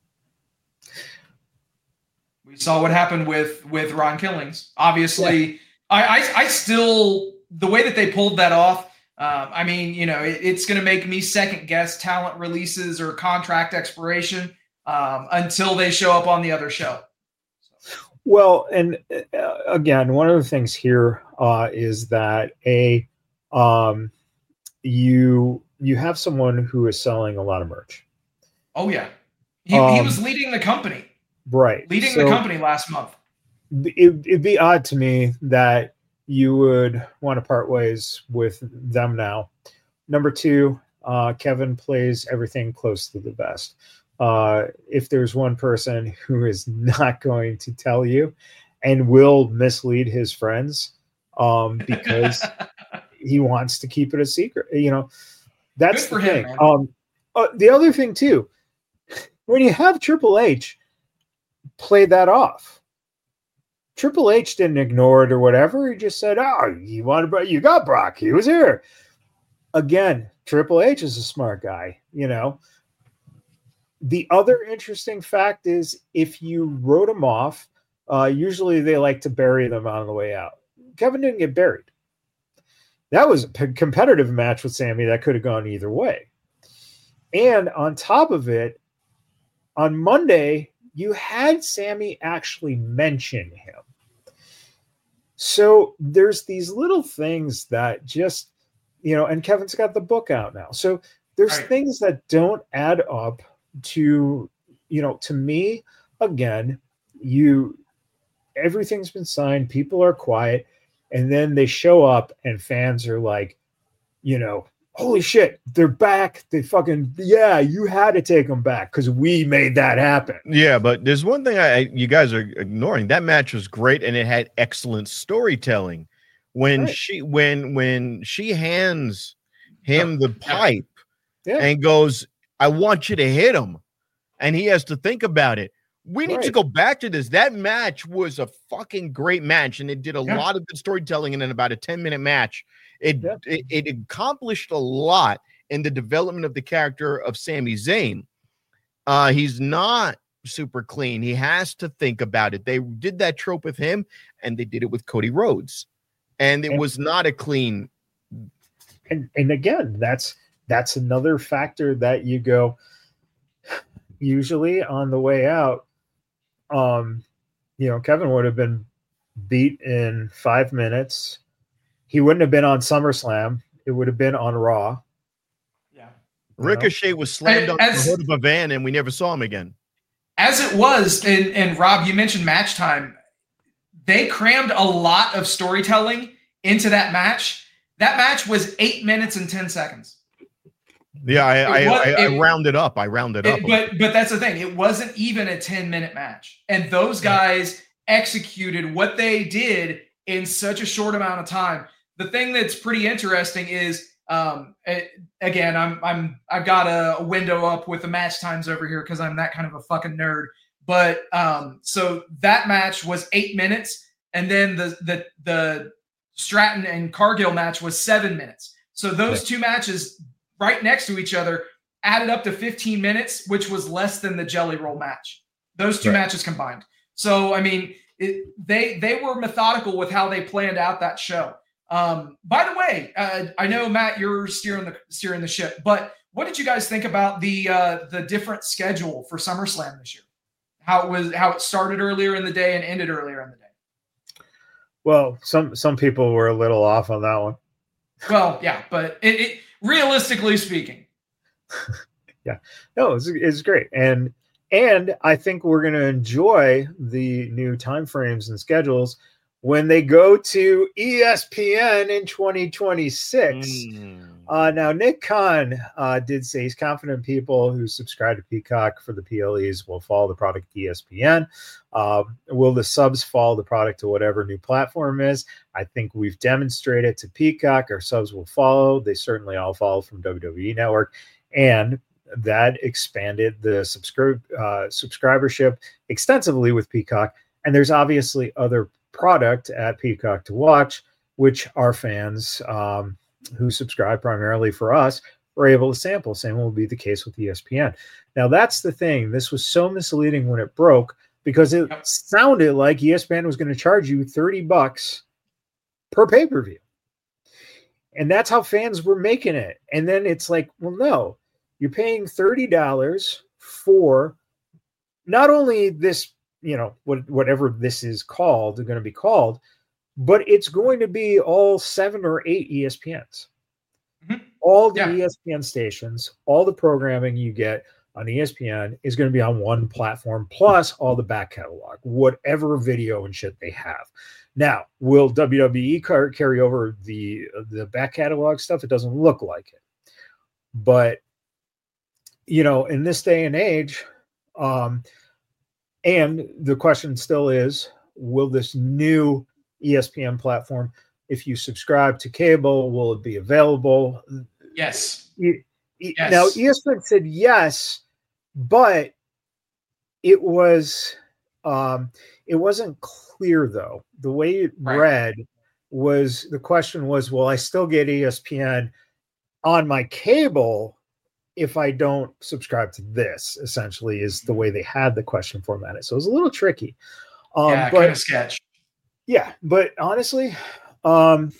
We saw what happened with Ron Killings. Obviously, I still, the way that they pulled that off, I mean, it's going to make me second guess talent releases or contract expiration until they show up on the other show. Well, and again, one of the things here is that you have someone who is selling a lot of merch. Oh yeah, he was leading the company. Right, leading the company last month. It'd be odd to me that you would want to part ways with them now. Number two, Kevin plays everything close to the vest. If there's one person who is not going to tell you and will mislead his friends because he wants to keep it a secret, that's the thing. The other thing too, when you have Triple H play that off, Triple H didn't ignore it or whatever. He just said, "Oh, you got Brock. He was here." Again, Triple H is a smart guy, The other interesting fact is if you wrote him off, usually they like to bury them on the way out. Kevin didn't get buried. That was a competitive match with Sammy that could have gone either way. And on top of it, on Monday, you had Sammy actually mention him. So there's these little things that just, and Kevin's got the book out now. So there's things that don't add up to, to me, again, everything's been signed, people are quiet, and then they show up and fans are like, holy shit, they're back. They you had to take them back because we made that happen. Yeah, but there's one thing you guys are ignoring. That match was great and it had excellent storytelling. When she hands him the pipe and goes, "I want you to hit him," and he has to think about it. We need to go back to this. That match was a fucking great match, and it did a lot of good storytelling in about a 10-minute match. It accomplished a lot in the development of the character of Sami Zayn. He's not super clean. He has to think about it. They did that trope with him, and they did it with Cody Rhodes, and it was not a clean. And again, that's another factor that you go. Usually on the way out, Kevin would have been beat in 5 minutes. He wouldn't have been on SummerSlam. It would have been on Raw. Yeah. Ricochet was slammed on the hood of a van, and we never saw him again. As it was, and Rob, you mentioned match time. They crammed a lot of storytelling into that match. That match was 8 minutes and 10 seconds. Yeah, I rounded up. But that's the thing. It wasn't even a 10-minute match. And those guys executed what they did in such a short amount of time. The thing that's pretty interesting is, again, I've got a window up with the match times over here because I'm that kind of a fucking nerd. But so that match was 8 minutes, and then the Stratton and Cargill match was 7 minutes. So those two matches right next to each other added up to 15 minutes, which was less than the Jelly Roll match. Those two matches combined. So, I mean, they were methodical with how they planned out that show. By the way, I know, Matt, you're steering the ship, but what did you guys think about the different schedule for SummerSlam this year? How it started earlier in the day and ended earlier in the day? Well, some people were a little off on that one. Well, yeah, but it realistically speaking. Yeah, no, it's great. And I think we're going to enjoy the new timeframes and schedules when they go to ESPN in 2026. Now, Nick Khan did say he's confident people who subscribe to Peacock for the PLEs will follow the product ESPN. Will the subs follow the product to whatever new platform is? I think we've demonstrated to Peacock our subs will follow. They certainly all follow from WWE Network. And that expanded the subscribership extensively with Peacock. And there's obviously other product at Peacock to watch, which our fans who subscribe primarily for us were able to sample. Same will be the case with ESPN. Now, that's the thing. This was so misleading when it broke because it sounded like ESPN was going to charge you $30 per pay-per-view. And that's how fans were making it. And then it's like, well, no, you're paying $30 for not only this, whatever this is called, going to be called, but it's going to be all 7 or 8 ESPNs. Mm-hmm. All the ESPN stations, all the programming you get on ESPN is going to be on one platform, plus all the back catalog, whatever video and shit they have. Now, will WWE carry over the back catalog stuff? It doesn't look like it. But, in this day and age, and the question still is, will this new ESPN platform, if you subscribe to cable, will it be available? Yes. Yes. Now, ESPN said yes, but it wasn't clear, though. The way it read was, the question was, will I still get ESPN on my cable if I don't subscribe to this, essentially, is the way they had the question formatted. So it was a little tricky. Kind of sketch. Yeah, but honestly, I've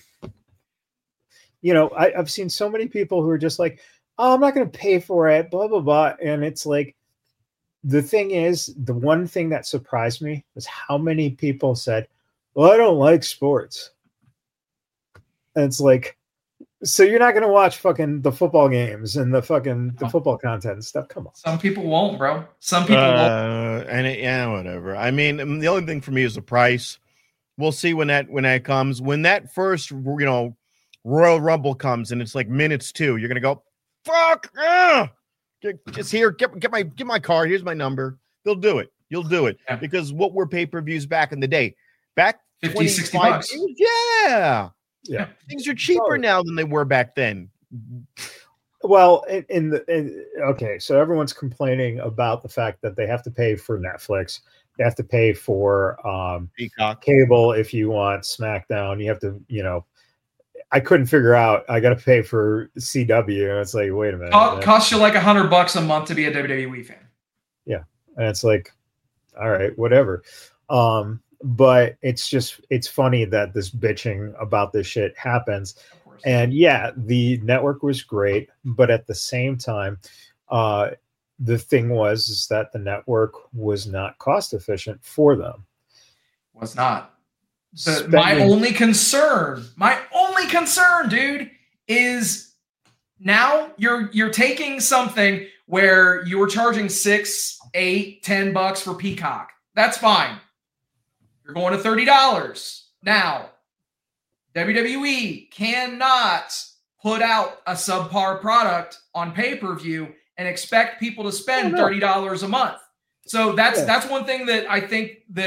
seen so many people who are just like, oh, I'm not going to pay for it, blah, blah, blah. And it's like, the thing is, the one thing that surprised me was how many people said, well, I don't like sports. And it's like, so you're not going to watch fucking the football games and the football content and stuff. Come on. Some people won't, bro. Some people won't. Whatever. I mean, the only thing for me is the price. We'll see when that comes. When that first, Royal Rumble comes and it's like minutes 2, you're gonna go, fuck. Just here, get my card. Here's my number. They'll do it. You'll do it because what were pay-per-views back in the day? Back $50-$60. Yeah. Things are cheaper now than they were back then. Well, okay, so everyone's complaining about the fact that they have to pay for Netflix. They have to pay for Peacock cable if you want SmackDown. You have to, I couldn't figure out. I got to pay for CW. It's like, wait a minute. Costs you like $100 a month to be a WWE fan. Yeah, and it's like, all right, whatever. But it's funny that this bitching about this shit happens. And the network was great, but at the same time, the thing is that the network was not cost efficient for them. Was not. My only concern, dude, is now you're taking something where you were charging $6, $8, $10 for Peacock. That's fine. You're going to $30. Now, WWE cannot put out a subpar product on pay-per-view and expect people to spend $30 a month. So that's one thing that I think that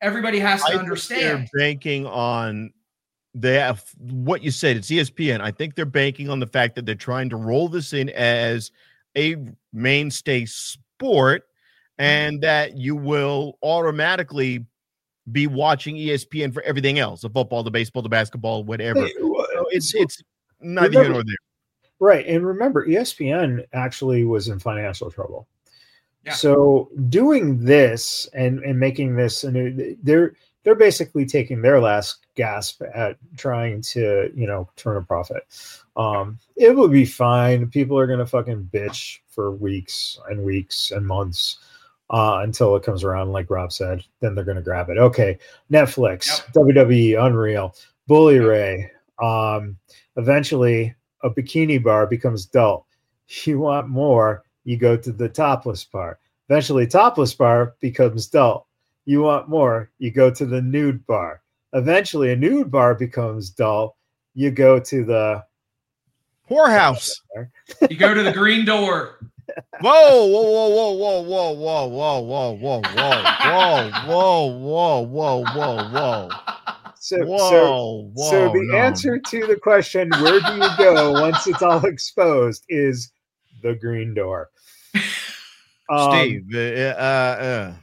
everybody has to understand. They're banking on what you said. It's ESPN. I think they're banking on the fact that they're trying to roll this in as a mainstay sport, and that you will automatically be watching ESPN for everything else: the football, the baseball, the basketball, whatever. So it's neither here nor there. Right, and remember, ESPN actually was in financial trouble. Yeah. So doing this and making this, and they're basically taking their last gasp at trying to, turn a profit. It will be fine. People are going to fucking bitch for weeks and weeks and months until it comes around, like Rob said. Then they're going to grab it. Okay, Netflix, WWE, Unreal, Bully Ray. Eventually, a bikini bar becomes dull. You want more, you go to the topless bar. Eventually, topless bar becomes dull. You want more, you go to the nude bar. Eventually, a nude bar becomes dull. You go to the whorehouse. You go to the green door. Whoa, whoa, whoa, whoa, whoa, whoa, whoa, whoa, whoa, whoa, whoa, whoa, whoa, whoa, whoa. So the answer to the question, where do you go once it's all exposed, is the green door. Steve, yeah.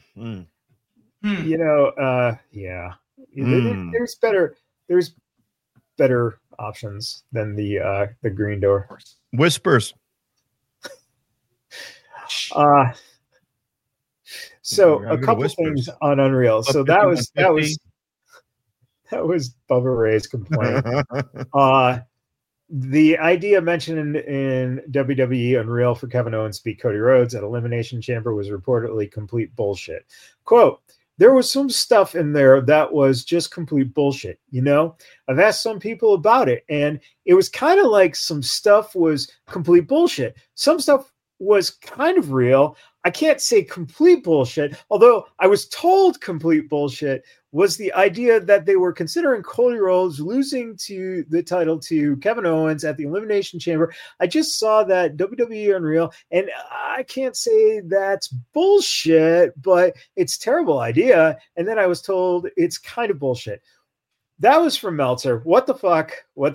There's better options than the green door. Whispers. So a couple things on Unreal. So that was Bubba Ray's complaint. The idea mentioned in WWE Unreal for Kevin Owens to beat Cody Rhodes at Elimination Chamber was reportedly complete bullshit. Quote, there was some stuff in there that was just complete bullshit. I've asked some people about it, and it was kind of like some stuff was complete bullshit. Some stuff was kind of real. I can't say complete bullshit, although I was told complete bullshit was the idea that they were considering Cody Rhodes losing to the title to Kevin Owens at the Elimination Chamber. I just saw that WWE Unreal, and I can't say that's bullshit, but it's a terrible idea. And then I was told it's kind of bullshit. That was from Meltzer. What the fuck?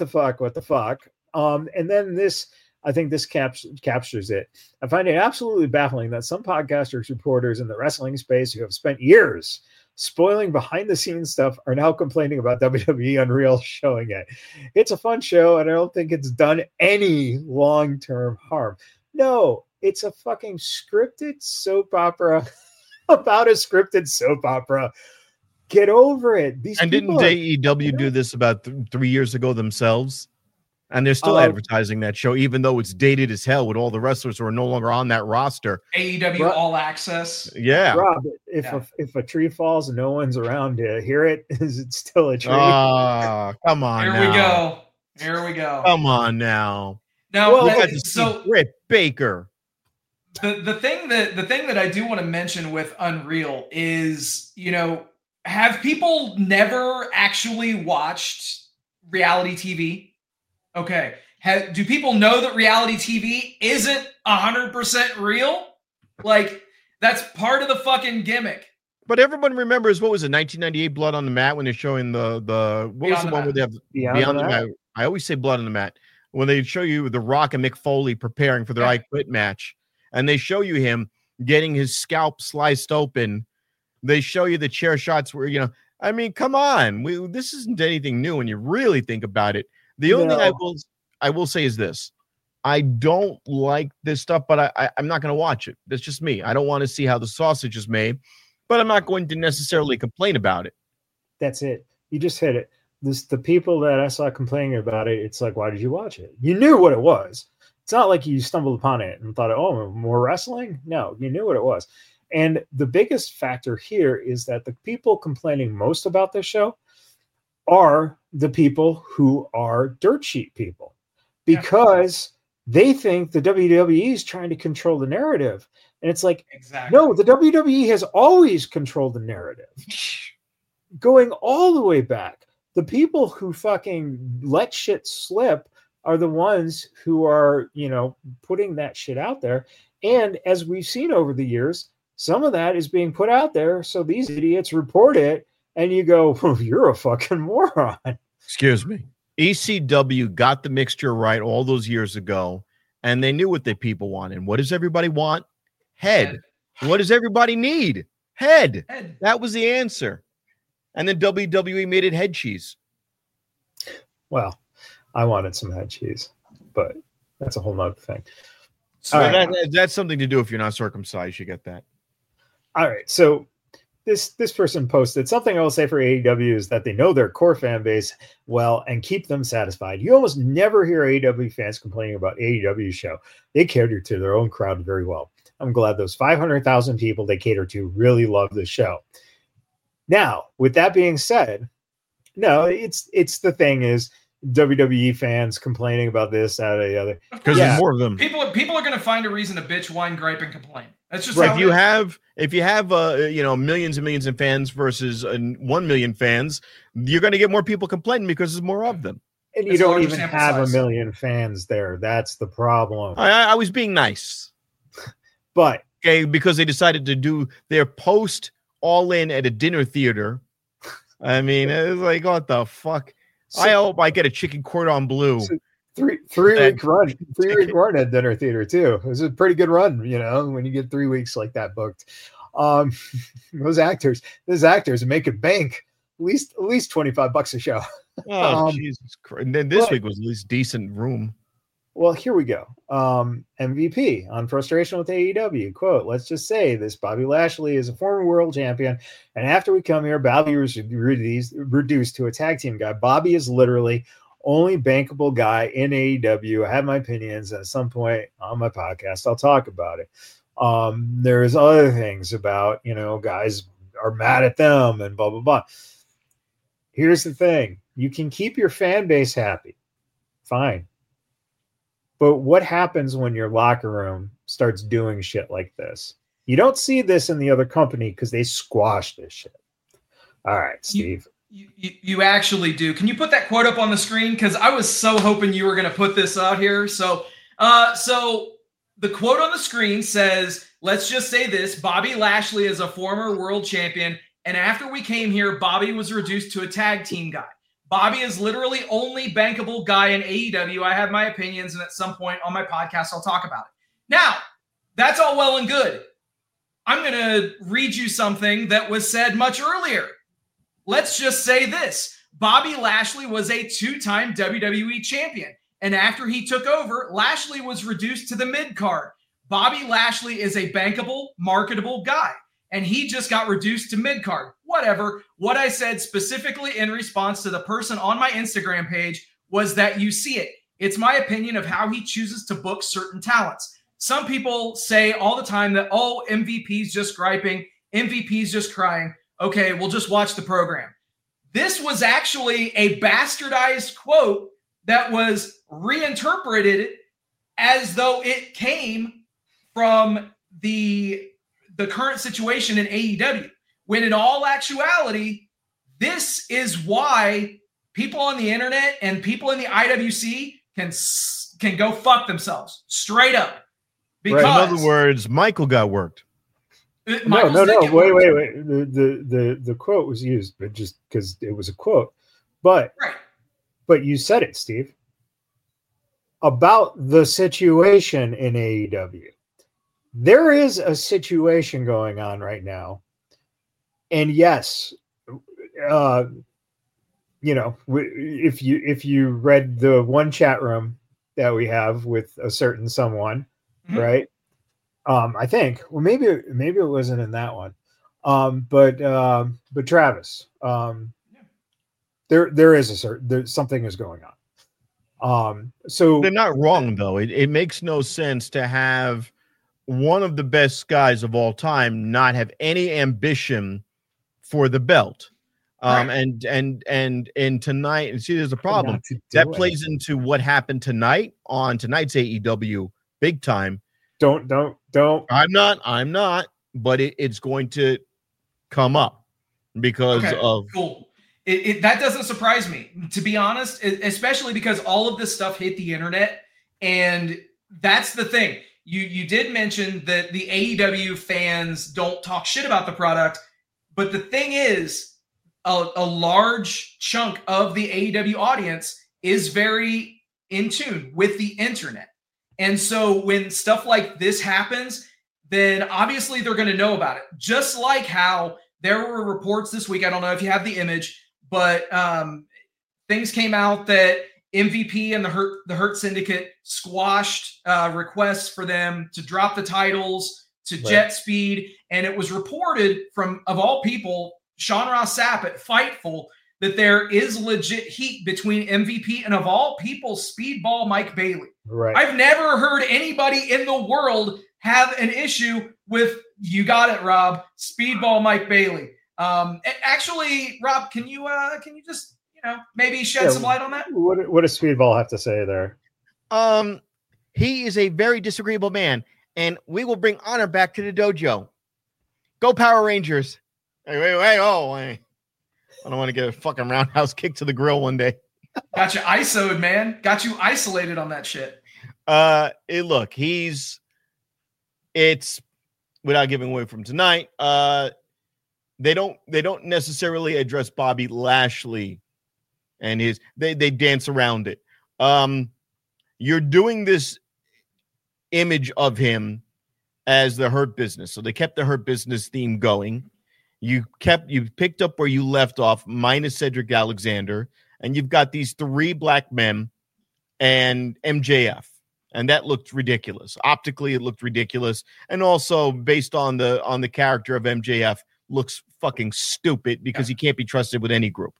And then this, I think this captures it. I find it absolutely baffling that some podcasters, reporters in the wrestling space who have spent years spoiling behind-the-scenes stuff are now complaining about WWE Unreal showing it. It's a fun show, and I don't think it's done any long-term harm. No, it's a fucking scripted soap opera about a scripted soap opera. Get over it. Didn't AEW do this about 3 years ago themselves? And they're still advertising that show, even though it's dated as hell with all the wrestlers who are no longer on that roster. AEW All Access. Yeah. Rob, if a tree falls and no one's around to hear it, is it still a tree? Come on. Here we go. Come on now. So Britt Baker. The thing that I do want to mention with Unreal is, have people never actually watched reality TV? Okay. Do people know that reality TV isn't 100% real? Like, that's part of the fucking gimmick. But everyone remembers, what was it, 1998 Blood on the Mat, when they're showing what was the one where they have Beyond the Mat? I always say Blood on the Mat. When they show you The Rock and Mick Foley preparing for their I Quit match, and they show you him getting his scalp sliced open. They show you the chair shots where, come on. This isn't anything new when you really think about it. The only thing I will say is this. I don't like this stuff, but I'm not going to watch it. That's just me. I don't want to see how the sausage is made, but I'm not going to necessarily complain about it. That's it. You just hit it. The people that I saw complaining about it, it's like, why did you watch it? You knew what it was. It's not like you stumbled upon it and thought, oh, more wrestling? No, you knew what it was. And the biggest factor here is that the people complaining most about this show are the people who are dirt sheet people, because they think the WWE is trying to control the narrative. And it's like, no, the WWE has always controlled the narrative. Going all the way back, the people who fucking let shit slip are the ones who are, putting that shit out there. And as we've seen over the years, some of that is being put out there. So these idiots report it and you go, oh, you're a fucking moron. Excuse me. ECW got the mixture right all those years ago, and they knew what the people wanted. What does everybody want? Head. What does everybody need? Head. That was the answer. And then WWE made it head cheese. Well, I wanted some head cheese, but that's a whole nother thing. So that's something to do if you're not circumcised. You get that. All right. So this person posted something I will say for AEW is that they know their core fan base well and keep them satisfied. You almost never hear AEW fans complaining about AEW's show. They cater to their own crowd very well. I'm glad those 500,000 people they cater to really love the show. Now, with that being said, no, it's the thing is WWE fans complaining about this, that, or the other. Because there's more of them. People are going to find a reason to bitch, whine, gripe, and complain. That's just right. How if you have millions and millions of fans versus 1 million fans, you're going to get more people complaining because there's more of them. And you don't even have a million fans there. That's the problem. I was being nice. But okay, because they decided to do their post all in at a dinner theater. I mean, it's like, what the fuck? So, I hope I get a chicken cordon bleu. So three-week run at dinner theater too. It was a pretty good run, when you get 3 weeks like that booked. Those actors are making bank at least $25 a show. Oh, Jesus Christ! And then this week was at least decent room. Well, here we go. MVP on frustration with AEW. Quote, let's just say this Bobby Lashley is a former world champion. And after we come here, Bobby was reduced to a tag team guy. Bobby is literally only bankable guy in AEW. I have my opinions. And at some point on my podcast, I'll talk about it. There's other things about, guys are mad at them and blah, blah, blah. Here's the thing. You can keep your fan base happy. Fine. But what happens when your locker room starts doing shit like this? You don't see this in the other company because they squash this shit. All right, Steve. You actually do. Can you put that quote up on the screen? Because I was so hoping you were going to put this out here. So the quote on the screen says, let's just say this. Bobby Lashley is a former world champion. And after we came here, Bobby was reduced to a tag team guy. Bobby is literally only bankable guy in AEW. I have my opinions, and at some point on my podcast, I'll talk about it. Now, that's all well and good. I'm going to read you something that was said much earlier. Let's just say this. Bobby Lashley was a 2-time WWE champion, and after he took over, Lashley was reduced to the mid-card. Bobby Lashley is a bankable, marketable guy, and he just got reduced to mid-card. Whatever. What I said specifically in response to the person on my Instagram page was that you see it. It's my opinion of how he chooses to book certain talents. Some people say all the time that, oh, MVP's just griping, MVP's just crying. Okay, we'll just watch the program. This was actually a bastardized quote that was reinterpreted as though it came from the current situation in AEW. When in all actuality, this is why people on the internet and people in the IWC can go fuck themselves straight up. Because in other words, Michael got worked. No. Wait. The quote was used, but just because it was a quote. But you said it, Steve, about the situation in AEW. There is a situation going on right now. And yes, if you read the one chat room that we have with a certain someone, right? I think, well, maybe it wasn't in that one. But Travis, there is something is going on. So they're not wrong though. It makes no sense to have one of the best guys of all time not have any ambition for the belt. And tonight, and see, there's a problem that plays into what happened tonight on tonight's AEW big time. Don't. I'm not, but it's going to come up because of cool. That doesn't surprise me, to be honest, especially because all of this stuff hit the internet. And that's the thing. You did mention that the AEW fans don't talk shit about the product. But the thing is, a large chunk of the AEW audience is very in tune with the internet. And so when stuff like this happens, then obviously they're going to know about it. Just like how there were reports this week, I don't know if you have the image, but things came out that MVP and the Hurt Syndicate squashed requests for them to drop the titles to Jet Speed. And it was reported from, of all people, Sean Ross Sapp at Fightful, that there is legit heat between MVP and, of all people, Speedball Mike Bailey. Right. I've never heard anybody in the world have an issue with, you got it, Rob, Speedball Mike Bailey. Actually, Rob, can you just, maybe shed some light on that? What does Speedball have to say there? He is a very disagreeable man, and we will bring honor back to the dojo. Go Power Rangers. Hey, wait. I don't want to get a fucking roundhouse kick to the grill one day. Got you ISO'd, man. Got you isolated on that shit. Look, it's without giving away from tonight. They don't necessarily address Bobby Lashley and they dance around it. You're doing this image of him as the Hurt Business. So they kept the Hurt Business theme going. You picked up where you left off, minus Cedric Alexander, and you've got these three black men and MJF, and that looked ridiculous. Optically, it looked ridiculous, and also based on the character of MJF, looks fucking stupid because he can't be trusted with any group.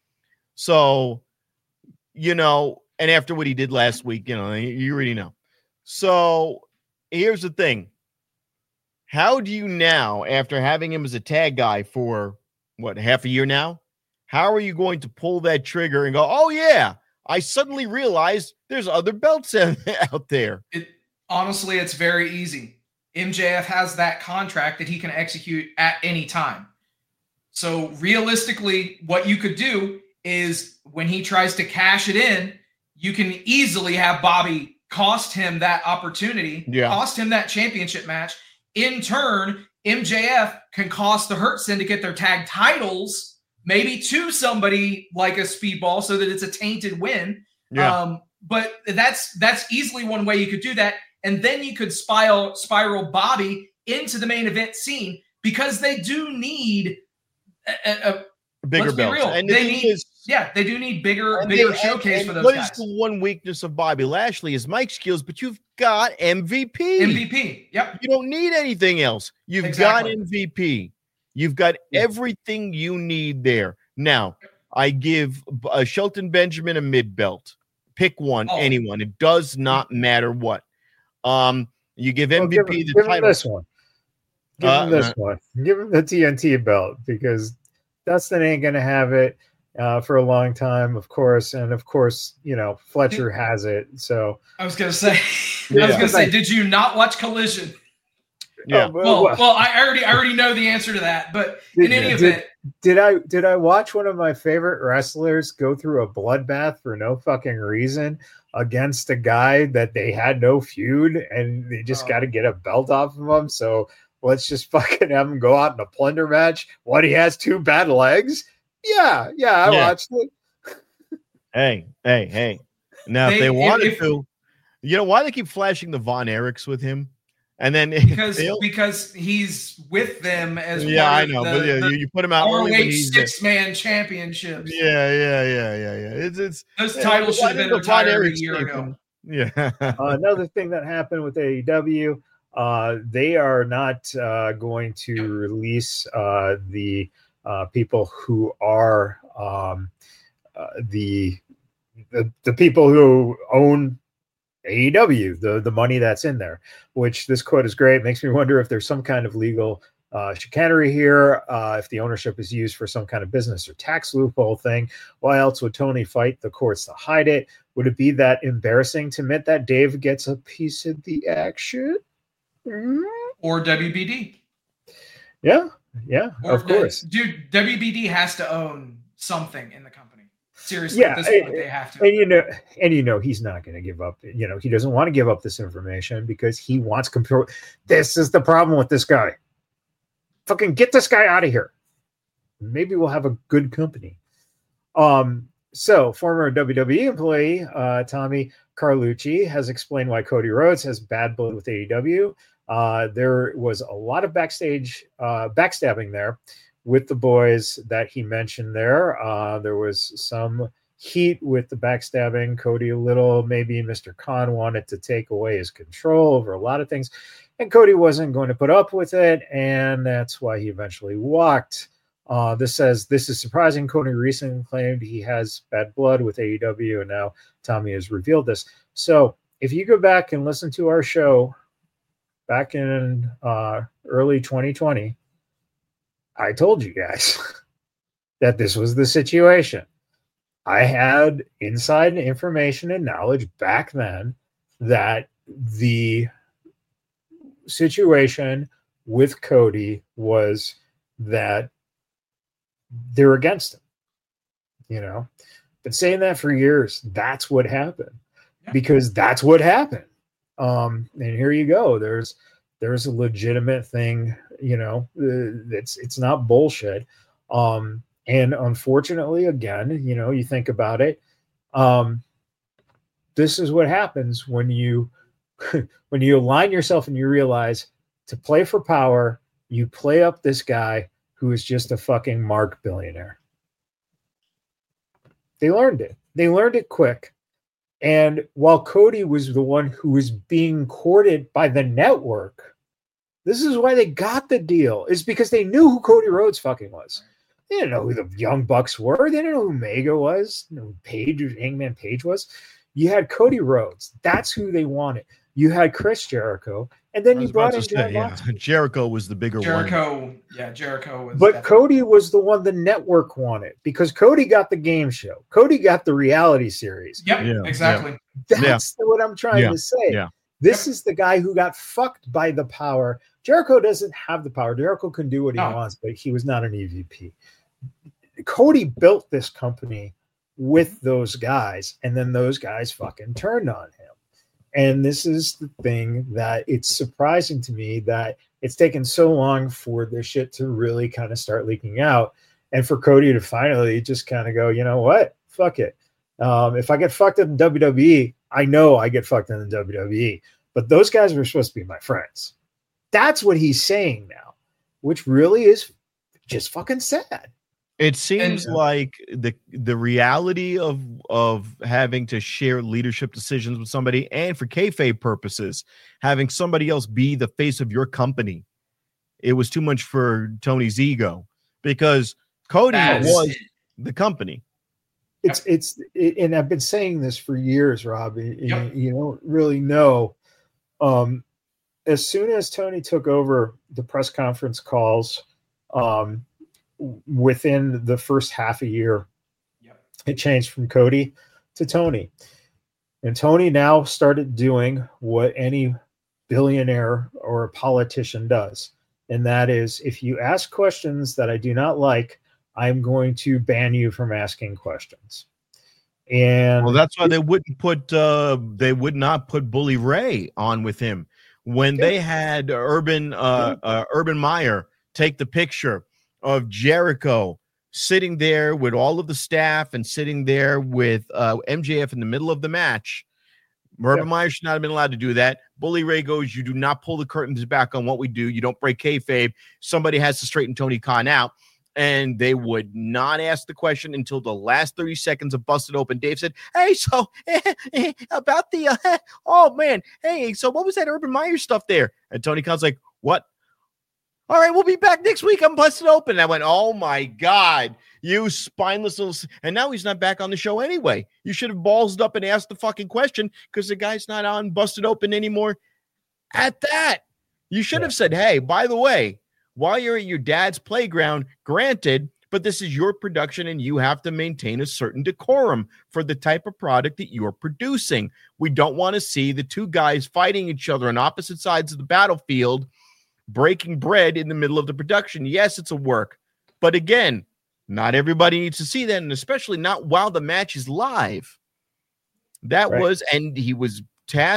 So, and after what he did last week, you already know. So here's the thing. How do you now, after having him as a tag guy for, half a year now, how are you going to pull that trigger and go, oh, yeah, I suddenly realized there's other belts out there? Honestly, it's very easy. MJF has that contract that he can execute at any time. So realistically, what you could do is when he tries to cash it in, you can easily have Bobby cost him that opportunity, cost him that championship match. In turn, MJF can cost the Hurt Syndicate their tag titles, maybe to somebody like a Speedball, so that it's a tainted win. Yeah. But that's easily one way you could do that. And then you could spiral Bobby into the main event scene, because they do need a bigger belt. And they do need bigger showcase for those guys. What is the one weakness of Bobby Lashley is mic skills, but you've got MVP. Yep. You don't need anything else. You've got MVP. You've got everything you need there. Now, I give Shelton Benjamin a mid belt. Pick one, anyone. It does not matter what. You give MVP the title. Give him this one. Give him the TNT belt, because Dustin ain't going to have it for a long time, of course. And of course, Fletcher has it. So I was going to say, did you not watch Collision? Yeah. Well, I already know the answer to that, but in any event, did I watch one of my favorite wrestlers go through a bloodbath for no fucking reason against a guy that they had no feud, and they just got to get a belt off of him? So let's just fucking have him go out in a plunder match. What, he has two bad legs? Yeah, I watched it. Hey. Now, if they wanted to, why they keep flashing the Von Erichs with him? And then because he's with them as I know, but you put him out ROH 6-man championships. Yeah. It's those titles should have been retired a year ago. Yeah. Another thing that happened with AEW, they are not going to release the people who are the people who own AEW, the money that's in there, which this quote is great. Makes me wonder if there's some kind of legal chicanery here, if the ownership is used for some kind of business or tax loophole thing. Why else would Tony fight the courts to hide it? Would it be that embarrassing to admit that Dave gets a piece of the action? Or WBD? Yeah, of course. Dude, WBD has to own something in the company. Seriously, at this point, they have to. And he's not going to give up. He doesn't want to give up this information because he wants control. This is the problem with this guy. Fucking get this guy out of here. Maybe we'll have a good company. So former WWE employee Tommy Carlucci has explained why Cody Rhodes has bad blood with AEW. There was a lot of backstage backstabbing there with the boys that he mentioned there. There was some heat with the backstabbing. Cody a little, maybe Mr. Khan wanted to take away his control over a lot of things, and Cody wasn't going to put up with it, and that's why he eventually walked. This says, this is surprising. Cody recently claimed he has bad blood with AEW, and now Tommy has revealed this. So if you go back and listen to our show back in early 2020, I told you guys that this was the situation. I had inside information and knowledge back then that the situation with Cody was that they're against him. You know, been saying that for years. That's what happened, because that's what happened. And here you go. There's a legitimate thing. You know, it's not bullshit. And unfortunately, again, you know, you think about it. This is what happens when you when you align yourself and you realize to play for power, you play up this guy who is just a fucking mark billionaire. They learned it. They learned it quick. And while Cody was the one who was being courted by the network, this is why they got the deal. Is because they knew who Cody Rhodes fucking was. They didn't know who the Young Bucks were. They didn't know who Mega was. No, Page or Hangman Page was. You had Cody Rhodes. That's who they wanted. You had Chris Jericho, and then you brought in John Moxley. Jericho was the bigger one. Jericho was. But Cody was the one the network wanted, because Cody got the game show. Cody got the reality series. Yep, exactly. That's what I'm trying to say. Yeah. This is the guy who got fucked by the power. Jericho doesn't have the power. Jericho can do what he wants, but he was not an EVP. Cody built this company with those guys, and then those guys fucking turned on him. And this is the thing that it's surprising to me that it's taken so long for this shit to really kind of start leaking out, and for Cody to finally just kind of go, you know what? Fuck it. If I get fucked up in WWE, I know I get fucked in the WWE, but those guys were supposed to be my friends. That's what he's saying now, which really is just fucking sad. It seems like the reality of having to share leadership decisions with somebody, and for kayfabe purposes, having somebody else be the face of your company, it was too much for Tony's ego, because Cody was the company. And I've been saying this for years, Rob. You don't really know. As soon as Tony took over the press conference calls, within the first half a year, it changed from Cody to Tony. And Tony now started doing what any billionaire or a politician does. And that is, if you ask questions that I do not like, I'm going to ban you from asking questions. And well, that's why they would not put Bully Ray on with him when they had Urban Meyer take the picture of Jericho sitting there with all of the staff and sitting there with MJF in the middle of the match. Urban Meyer should not have been allowed to do that. Bully Ray goes, you do not pull the curtains back on what we do. You don't break kayfabe. Somebody has to straighten Tony Khan out. And they would not ask the question until the last 30 seconds of Busted Open. Dave said, hey, so about the, oh, man, hey, so what was that Urban Meyer stuff there? And Tony Khan's like, what? All right, we'll be back next week. I'm Busted Open. And I went, oh, my God, you spineless little. And now he's not back on the show anyway. You should have ballsed up and asked the fucking question, because the guy's not on Busted Open anymore. At that, you should have said, hey, by the way, while you're at your dad's playground, granted, but this is your production and you have to maintain a certain decorum for the type of product that you're producing. We don't want to see the two guys fighting each other on opposite sides of the battlefield, breaking bread in the middle of the production. Yes, it's a work, but again, not everybody needs to see that, and especially not while the match is live. That was, and he was tasked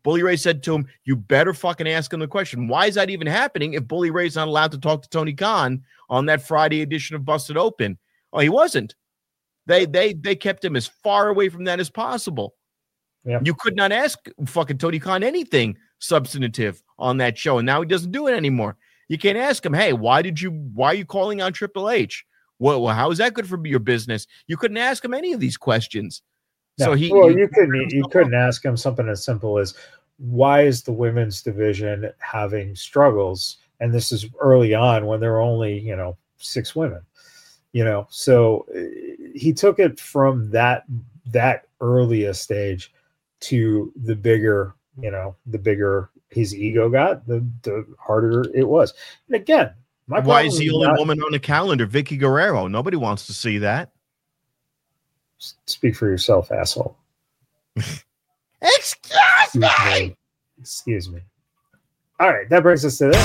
Bully Ray said to him, you better fucking ask him the question. Why is that even happening if Bully Ray's not allowed to talk to Tony Khan on that Friday edition of Busted Open? Oh, he wasn't. They kept him as far away from that as possible. Yeah. You could not ask fucking Tony Khan anything substantive on that show, and now he doesn't do it anymore. You can't ask him, hey, why are you calling on Triple H? Well, how is that good for your business? You couldn't ask him any of these questions. No. So you couldn't ask him something as simple as, why is the women's division having struggles? And this is early on when there are only 6 women. So he took it from that earliest stage to the bigger his ego got, the harder it was. And again, why is the only woman on the calendar Vicky Guerrero? Nobody wants to see that. Speak for yourself, asshole. Excuse me. All right, that brings us to this.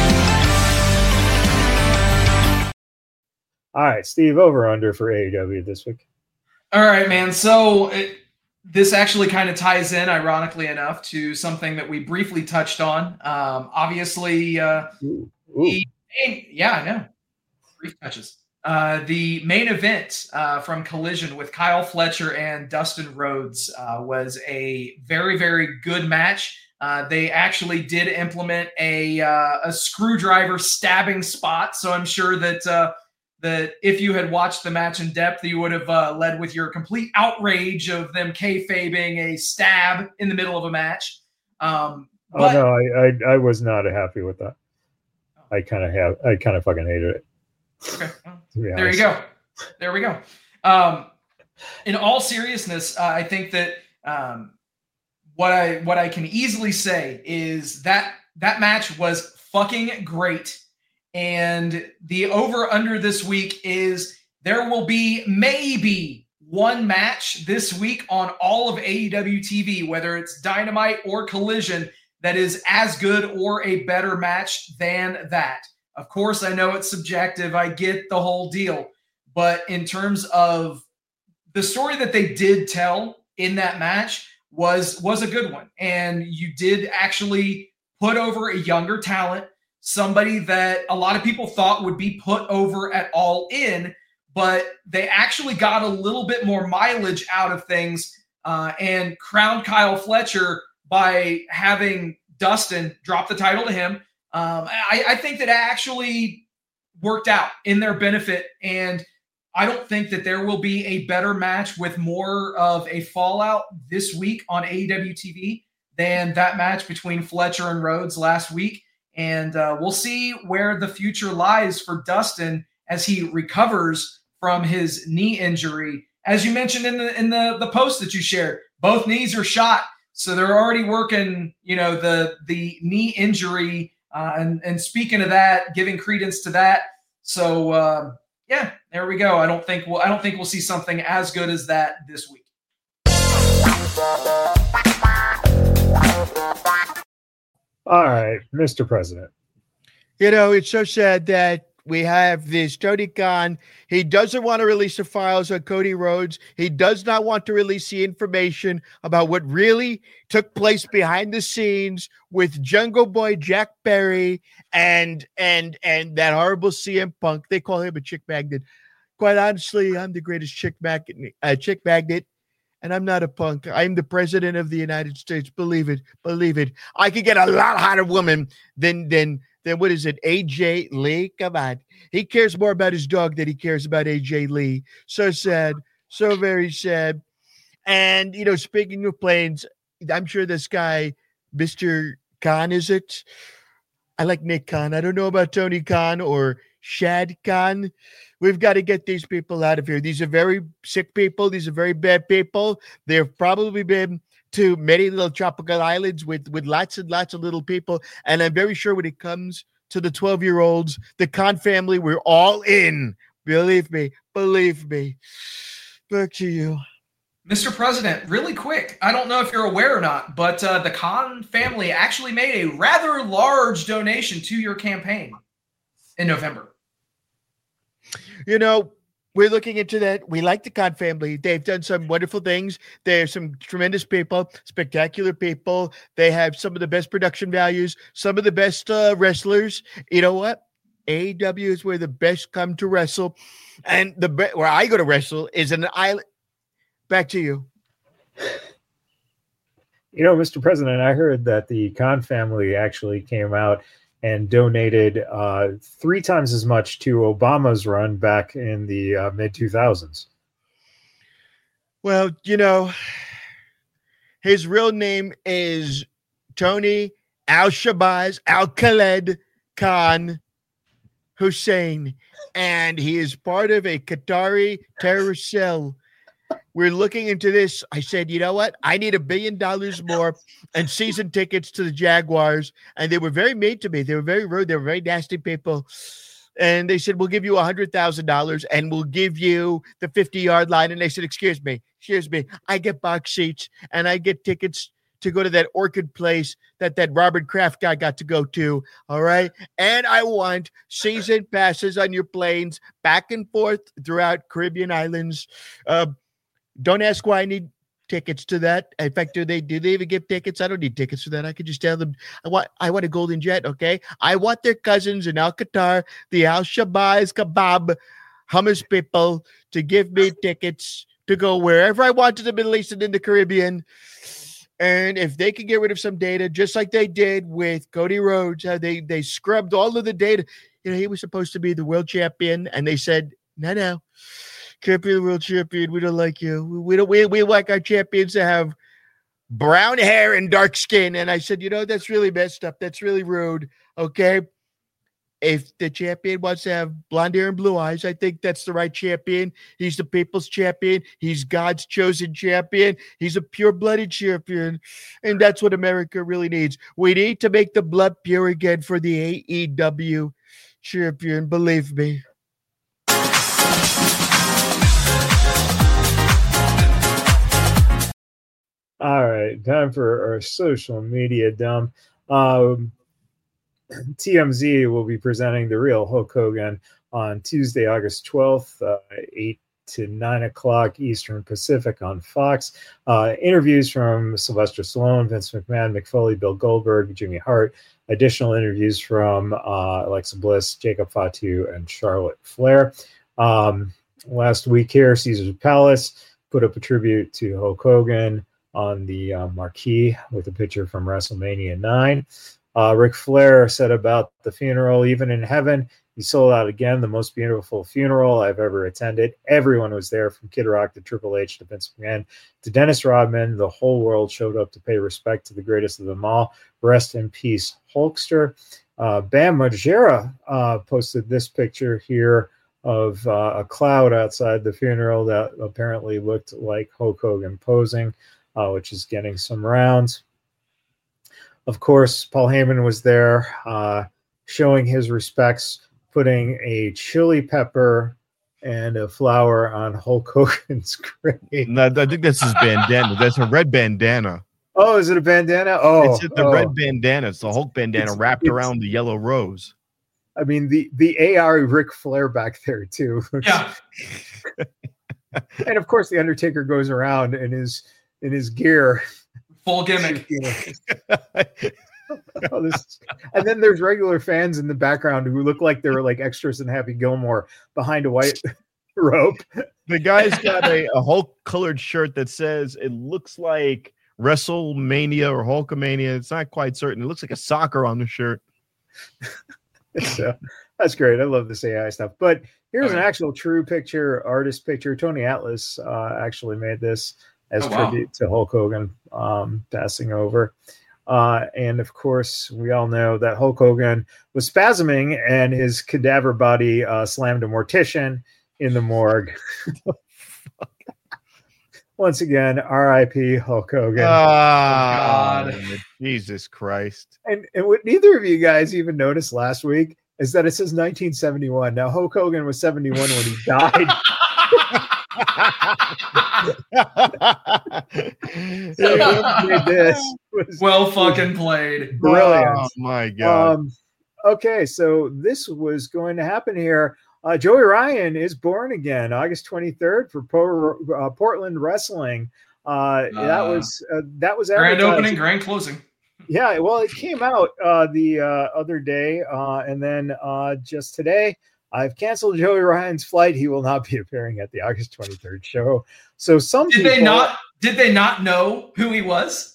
All right, Steve, over under for AEW this week. All right, man. So this actually kind of ties in, ironically enough, to something that we briefly touched on. Obviously, yeah, I know. Brief touches. The main event from Collision with Kyle Fletcher and Dustin Rhodes was a very, very good match. They actually did implement a screwdriver stabbing spot, so I'm sure that if you had watched the match in depth, you would have led with your complete outrage of them kayfabing a stab in the middle of a match. I was not happy with that. I kind of fucking hated it. Okay, there you go. There we go. In all seriousness, I think that what I can easily say is that match was fucking great. And the over-under this week is there will be maybe one match this week on all of AEW TV, whether it's Dynamite or Collision, that is as good or a better match than that. Of course, I know it's subjective. I get the whole deal. But in terms of the story that they did tell in that match was a good one. And you did actually put over a younger talent, somebody that a lot of people thought would be put over at All In, but they actually got a little bit more mileage out of things and crowned Kyle Fletcher by having Dustin drop the title to him. I think that actually worked out in their benefit, and I don't think that there will be a better match with more of a fallout this week on AEW TV than that match between Fletcher and Rhodes last week. And we'll see where the future lies for Dustin as he recovers from his knee injury. As you mentioned in the post that you shared, both knees are shot, so they're already working, the knee injury. And speaking of that, giving credence to that. So yeah, there we go. I don't think we'll see something as good as that this week. All right, Mr. President. It's so sad that we have this Tony Khan. He doesn't want to release the files on Cody Rhodes. He does not want to release the information about what really took place behind the scenes with Jungle Boy Jack Perry and that horrible CM Punk. They call him a chick magnet. Quite honestly, I'm the greatest chick magnet, and I'm not a punk. I'm the president of the United States. Believe it. I could get a lot hotter woman than what is it, AJ Lee? Come on. He cares more about his dog than he cares about AJ Lee. So sad. So very sad. And, speaking of planes, I'm sure this guy, Mr. Khan, is it? I like Nick Khan. I don't know about Tony Khan or Shad Khan. We've got to get these people out of here. These are very sick people. These are very bad people. They've probably been to many little tropical islands with lots and lots of little people. And I'm very sure when it comes to the 12-year-olds, the Khan family, we're all in. Believe me. Back to you. Mr. President, really quick, I don't know if you're aware or not, but the Khan family actually made a rather large donation to your campaign in November. we're looking into that. We like the Khan family. They've done some wonderful things. They're some tremendous people, spectacular people. They have some of the best production values, some of the best wrestlers. You know what? AEW is where the best come to wrestle. And where I go to wrestle is an island. Back to you. You know, Mr. President, I heard that the Khan family actually came out and donated 3 times as much to Obama's run back in the mid-2000s. Well, you know, his real name is Tony Al-Shabazz Al-Khaled Khan Hussein, and he is part of a Qatari terrorist cell. We're looking into this. I said, you know what? I need $1 billion more and season tickets to the Jaguars. And they were very mean to me. They were very rude. They were very nasty people. And they said, we'll give you $100,000 and we'll give you the 50-yard line. And they said, excuse me. I get box seats and I get tickets to go to that orchid place that Robert Kraft guy got to go to. All right. And I want season passes on your planes back and forth throughout Caribbean islands. Don't ask why I need tickets to that. In fact, do they even give tickets? I don't need tickets for that. I could just tell them I want a golden jet. Okay. I want their cousins in Al-Qatar, the Al-Shabazz Kebab hummus people, to give me tickets to go wherever I want to the Middle East and in the Caribbean. And if they could get rid of some data, just like they did with Cody Rhodes, how they scrubbed all of the data. You know, he was supposed to be the world champion, and they said, no. Can't be the world champion. We don't like you. We like our champions to have brown hair and dark skin. And I said, you know, that's really messed up. That's really rude. Okay. If the champion wants to have blonde hair and blue eyes, I think that's the right champion. He's the people's champion. He's God's chosen champion. He's a pure-blooded champion. And that's what America really needs. We need to make the blood pure again for the AEW champion. Believe me. All right, time for our social media dump. TMZ will be presenting The Real Hulk Hogan on Tuesday, August 12th, 8 to 9 o'clock Eastern Pacific on Fox. Interviews from Sylvester Stallone, Vince McMahon, Mick Foley, Bill Goldberg, Jimmy Hart. Additional interviews from Alexa Bliss, Jacob Fatu, and Charlotte Flair. Last week here, Caesar's Palace put up a tribute to Hulk Hogan on the marquee with a picture from WrestleMania 9. Ric Flair said about the funeral, even in heaven, he sold out again, the most beautiful funeral I've ever attended. Everyone was there, from Kid Rock to Triple H to Vince McMahon to Dennis Rodman. The whole world showed up to pay respect to the greatest of them all. Rest in peace, Hulkster. Bam Margera posted this picture here of a cloud outside the funeral that apparently looked like Hulk Hogan posing, which is getting some rounds. Of course, Paul Heyman was there, showing his respects, putting a chili pepper and a flower on Hulk Hogan's grave. No, I think that's his bandana. That's a red bandana. Oh, is it a bandana? Oh, it's the red bandana. It's the Hulk bandana wrapped around the yellow rose. I mean, the AR Ric Flair back there too. Yeah. And of course, the Undertaker goes around in his gear. Full gimmick. And then there's regular fans in the background who look like they were like extras in Happy Gilmore behind a white rope. The guy's got a Hulk colored shirt that says it looks like WrestleMania or Hulkamania. It's not quite certain. It looks like a soccer on the shirt. So that's great. I love this AI stuff. But here's an actual true picture, artist picture. Tony Atlas actually made this as tribute to Hulk Hogan passing over. And of course, we all know that Hulk Hogan was spasming and his cadaver body slammed a mortician in the morgue. Once again, R.I.P. Hulk Hogan. Oh, God. Jesus Christ. And what neither of you guys even noticed last week is that it says 1971. Now, Hulk Hogan was 71 when he died. Well fucking played. Brilliant. Oh, my God. Okay, so this was going to happen here Joey Ryan is born again, August 23rd for Portland Wrestling. That was grand opening, grand closing. Yeah, well, it came out the other day, and then just today, I've canceled Joey Ryan's flight. He will not be appearing at the August 23rd show. So did they not know who he was?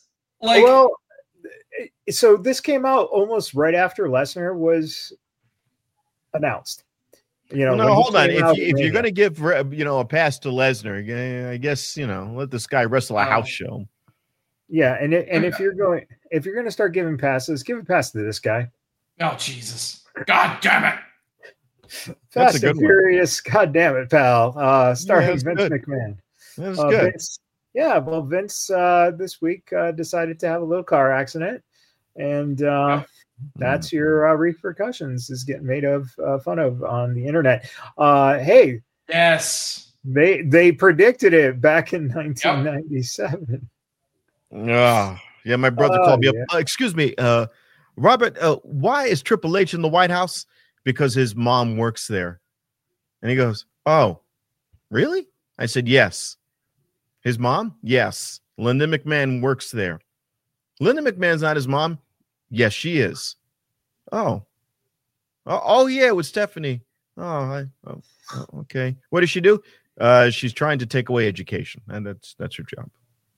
So this came out almost right after Lesnar was announced. Hold on. If you're going to give a pass to Lesnar, I guess let this guy wrestle a house show. Yeah, and if you're going to start giving passes, give a pass to this guy. Oh Jesus! God damn it! Fast and Furious. God damn it, pal. Starring Vince McMahon. That was good. Vince this week decided to have a little car accident, and that's your repercussions is getting made of fun of on the internet. Hey, yes, they predicted it back in 1997. Yeah, my brother called me up. Excuse me, Robert, why is Triple H in the White House? Because his mom works there. And he goes, oh, really? I said, yes. His mom? Yes. Linda McMahon works there. Linda McMahon's not his mom? Yes, she is. Oh, yeah, with Stephanie. Okay. What does she do? She's trying to take away education, and that's her job.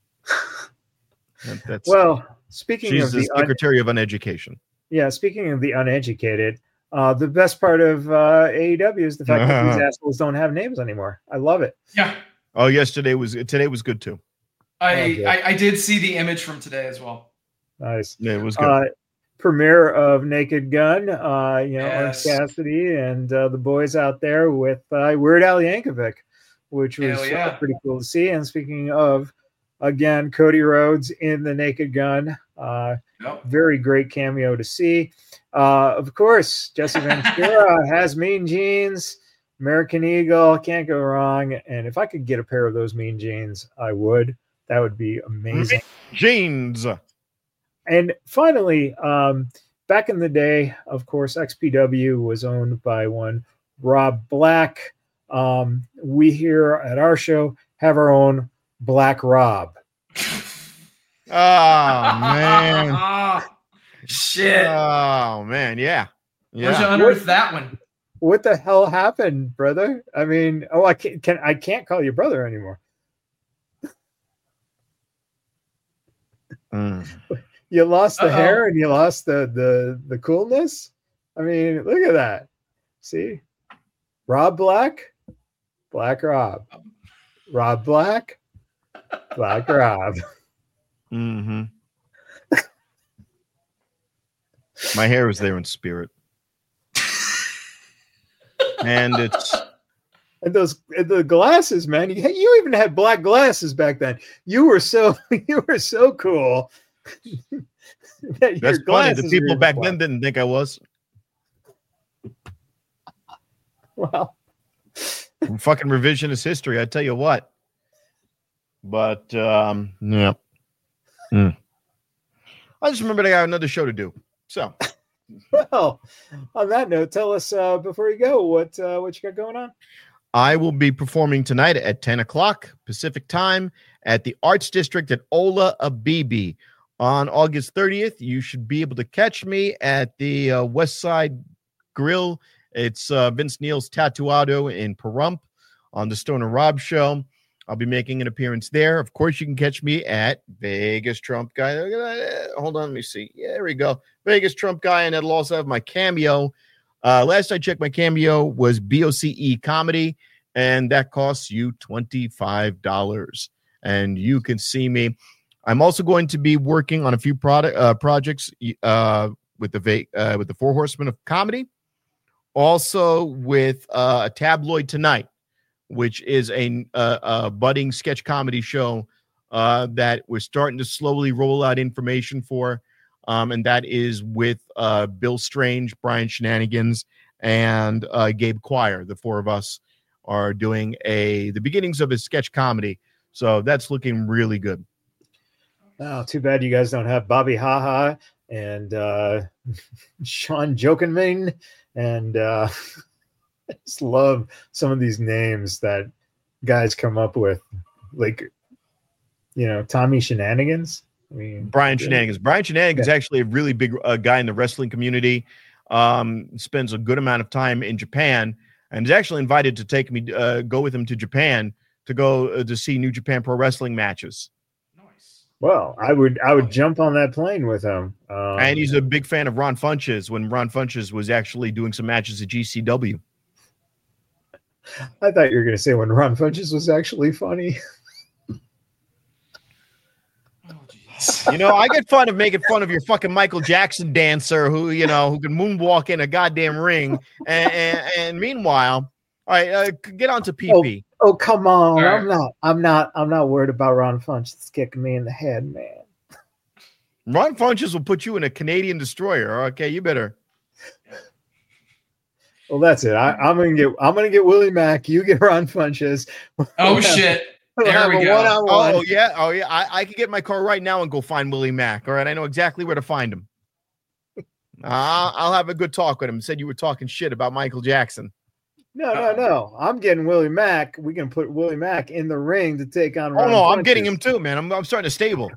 Speaking of the Secretary of Uneducation. Yeah, speaking of the uneducated, the best part of AEW is the fact that these assholes don't have names anymore. I love it. Yeah. Oh, today was good too. I did see the image from today as well. Nice. Yeah, it was good. Premiere of Naked Gun, yes. Orange Cassidy and the boys out there with Weird Al Yankovic, which was pretty cool to see. And speaking of, again, Cody Rhodes in the Naked Gun. Very great cameo to see. Of course, Jesse Ventura has Mean Jeans, American Eagle, can't go wrong. And if I could get a pair of those Mean Jeans, I would. That would be amazing. Jeans. And finally, back in the day, of course, XPW was owned by one Rob Black. We here at our show have our own Black Rob. Oh, man. Shit. Oh, man. Yeah. Where'd you unearth that one? What the hell happened, brother? I mean, I can't call you brother anymore. You lost the hair and you lost the coolness. I mean, look at that. See? Rob Black, Black Rob. Rob Black, Black Rob. Mm-hmm. My hair was there in spirit. And the glasses, man. You even had black glasses back then. You were so cool. That's funny. The people back then didn't think I was. Well, fucking revisionist history, I tell you what. But yeah. I just remembered I got another show to do. So, well, on that note, tell us before you go what you got going on. I will be performing tonight at 10 o'clock Pacific time at the Arts District at Ola Abibi. On August 30th, you should be able to catch me at the West Side Grill. It's Vince Neil's Tatuado in Pahrump on the Stoner Rob show. I'll be making an appearance there. Of course, you can catch me at Vegas Trump Guy. Hold on, let me see. Yeah, there we go. Vegas Trump Guy, and it'll also have my cameo. Last I checked, my cameo was BOCE Comedy, and that costs you $25. And you can see me. I'm also going to be working on a few projects with the Four Horsemen of Comedy. Also with a Tabloid Tonight, which is a budding sketch comedy show that we're starting to slowly roll out information for. And that is with Bill Strange, Brian Shenanigans, and Gabe Quire. The four of us are doing the beginnings of a sketch comedy. So that's looking really good. Oh, too bad you guys don't have Bobby Haha and Sean Jokenman and I just love some of these names that guys come up with, like, Tommy Shenanigans. I mean, Brian Shenanigans. Brian Shenanigans is actually a really big guy in the wrestling community. Spends a good amount of time in Japan, and is actually invited to take me go with him to Japan to go to see New Japan Pro Wrestling matches. Nice. Well, I would jump on that plane with him. And he's a big fan of Ron Funches when Ron Funches was actually doing some matches at GCW. I thought you were going to say when Ron Funches was actually funny. I get fun of making fun of your fucking Michael Jackson dancer who can moonwalk in a goddamn ring. And meanwhile, all right, get on to PP. Oh, come on. Right. I'm not worried about Ron Funches kicking me in the head, man. Ron Funches will put you in a Canadian destroyer. Okay, you better. Well, that's it. I'm gonna get Willie Mack. You get Ron Funches. Oh shit. There we go. One-on-one. Oh yeah. I can get my car right now and go find Willie Mack. All right, I know exactly where to find him. I'll have a good talk with him. Said you were talking shit about Michael Jackson. No. I'm getting Willie Mack. We can put Willie Mack in the ring to take on Ron Funches. I'm getting him too, man. I'm starting to stable.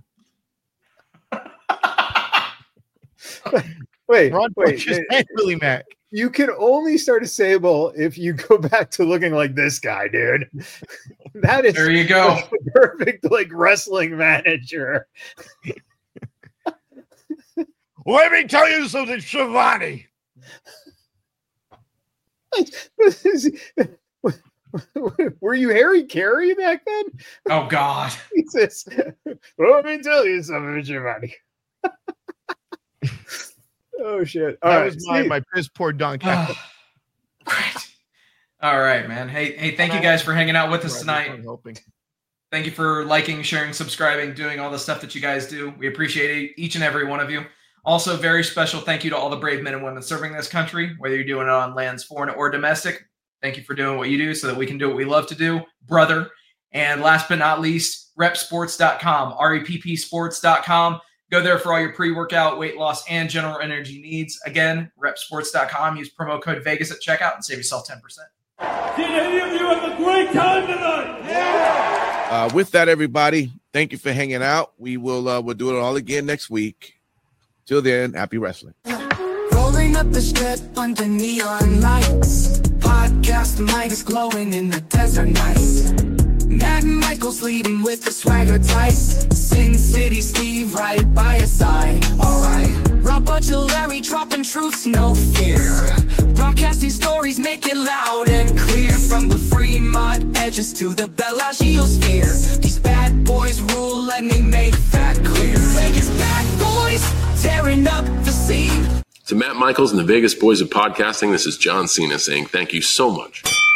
Wait, Willie Mack. You can only start a stable if you go back to looking like this guy, dude. That is there you go. Perfect, like, wrestling manager. Let me tell you something, Shivani. Were you Harry Carey back then? Oh God. Jesus. Let me tell you something, Shivani. Oh shit! That was my piss poor dunk. Great. All right, man. Hey, thank you guys for hanging out with us tonight. Thank you for liking, sharing, subscribing, doing all the stuff that you guys do. We appreciate each and every one of you. Also, very special thank you to all the brave men and women serving this country, whether you're doing it on lands foreign or domestic. Thank you for doing what you do so that we can do what we love to do, brother. And last but not least, repsports.com, reppsports.com. Go there for all your pre-workout, weight loss, and general energy needs. Again, repsports.com. Use promo code Vegas at checkout and save yourself 10%. Did any of you have a great time tonight? Yeah. With that, everybody, thank you for hanging out. We'll do it all again next week. Till then, happy wrestling. Rolling up the strip under neon lights. Podcast mics glowing in the desert night. Matt and Michael's leading with the swagger tight. Sin City Steve right by his side. Alright. Rob Butcher Larry dropping truths, no fear. Broadcasting stories, make it loud and clear. From the Fremont edges to the Bellagio sphere. These bad boys rule, let me make that clear. Vegas bad boys, tearing up the scene. To Matt Michaels and the Vegas Boys of Podcasting, this is John Cena saying thank you so much.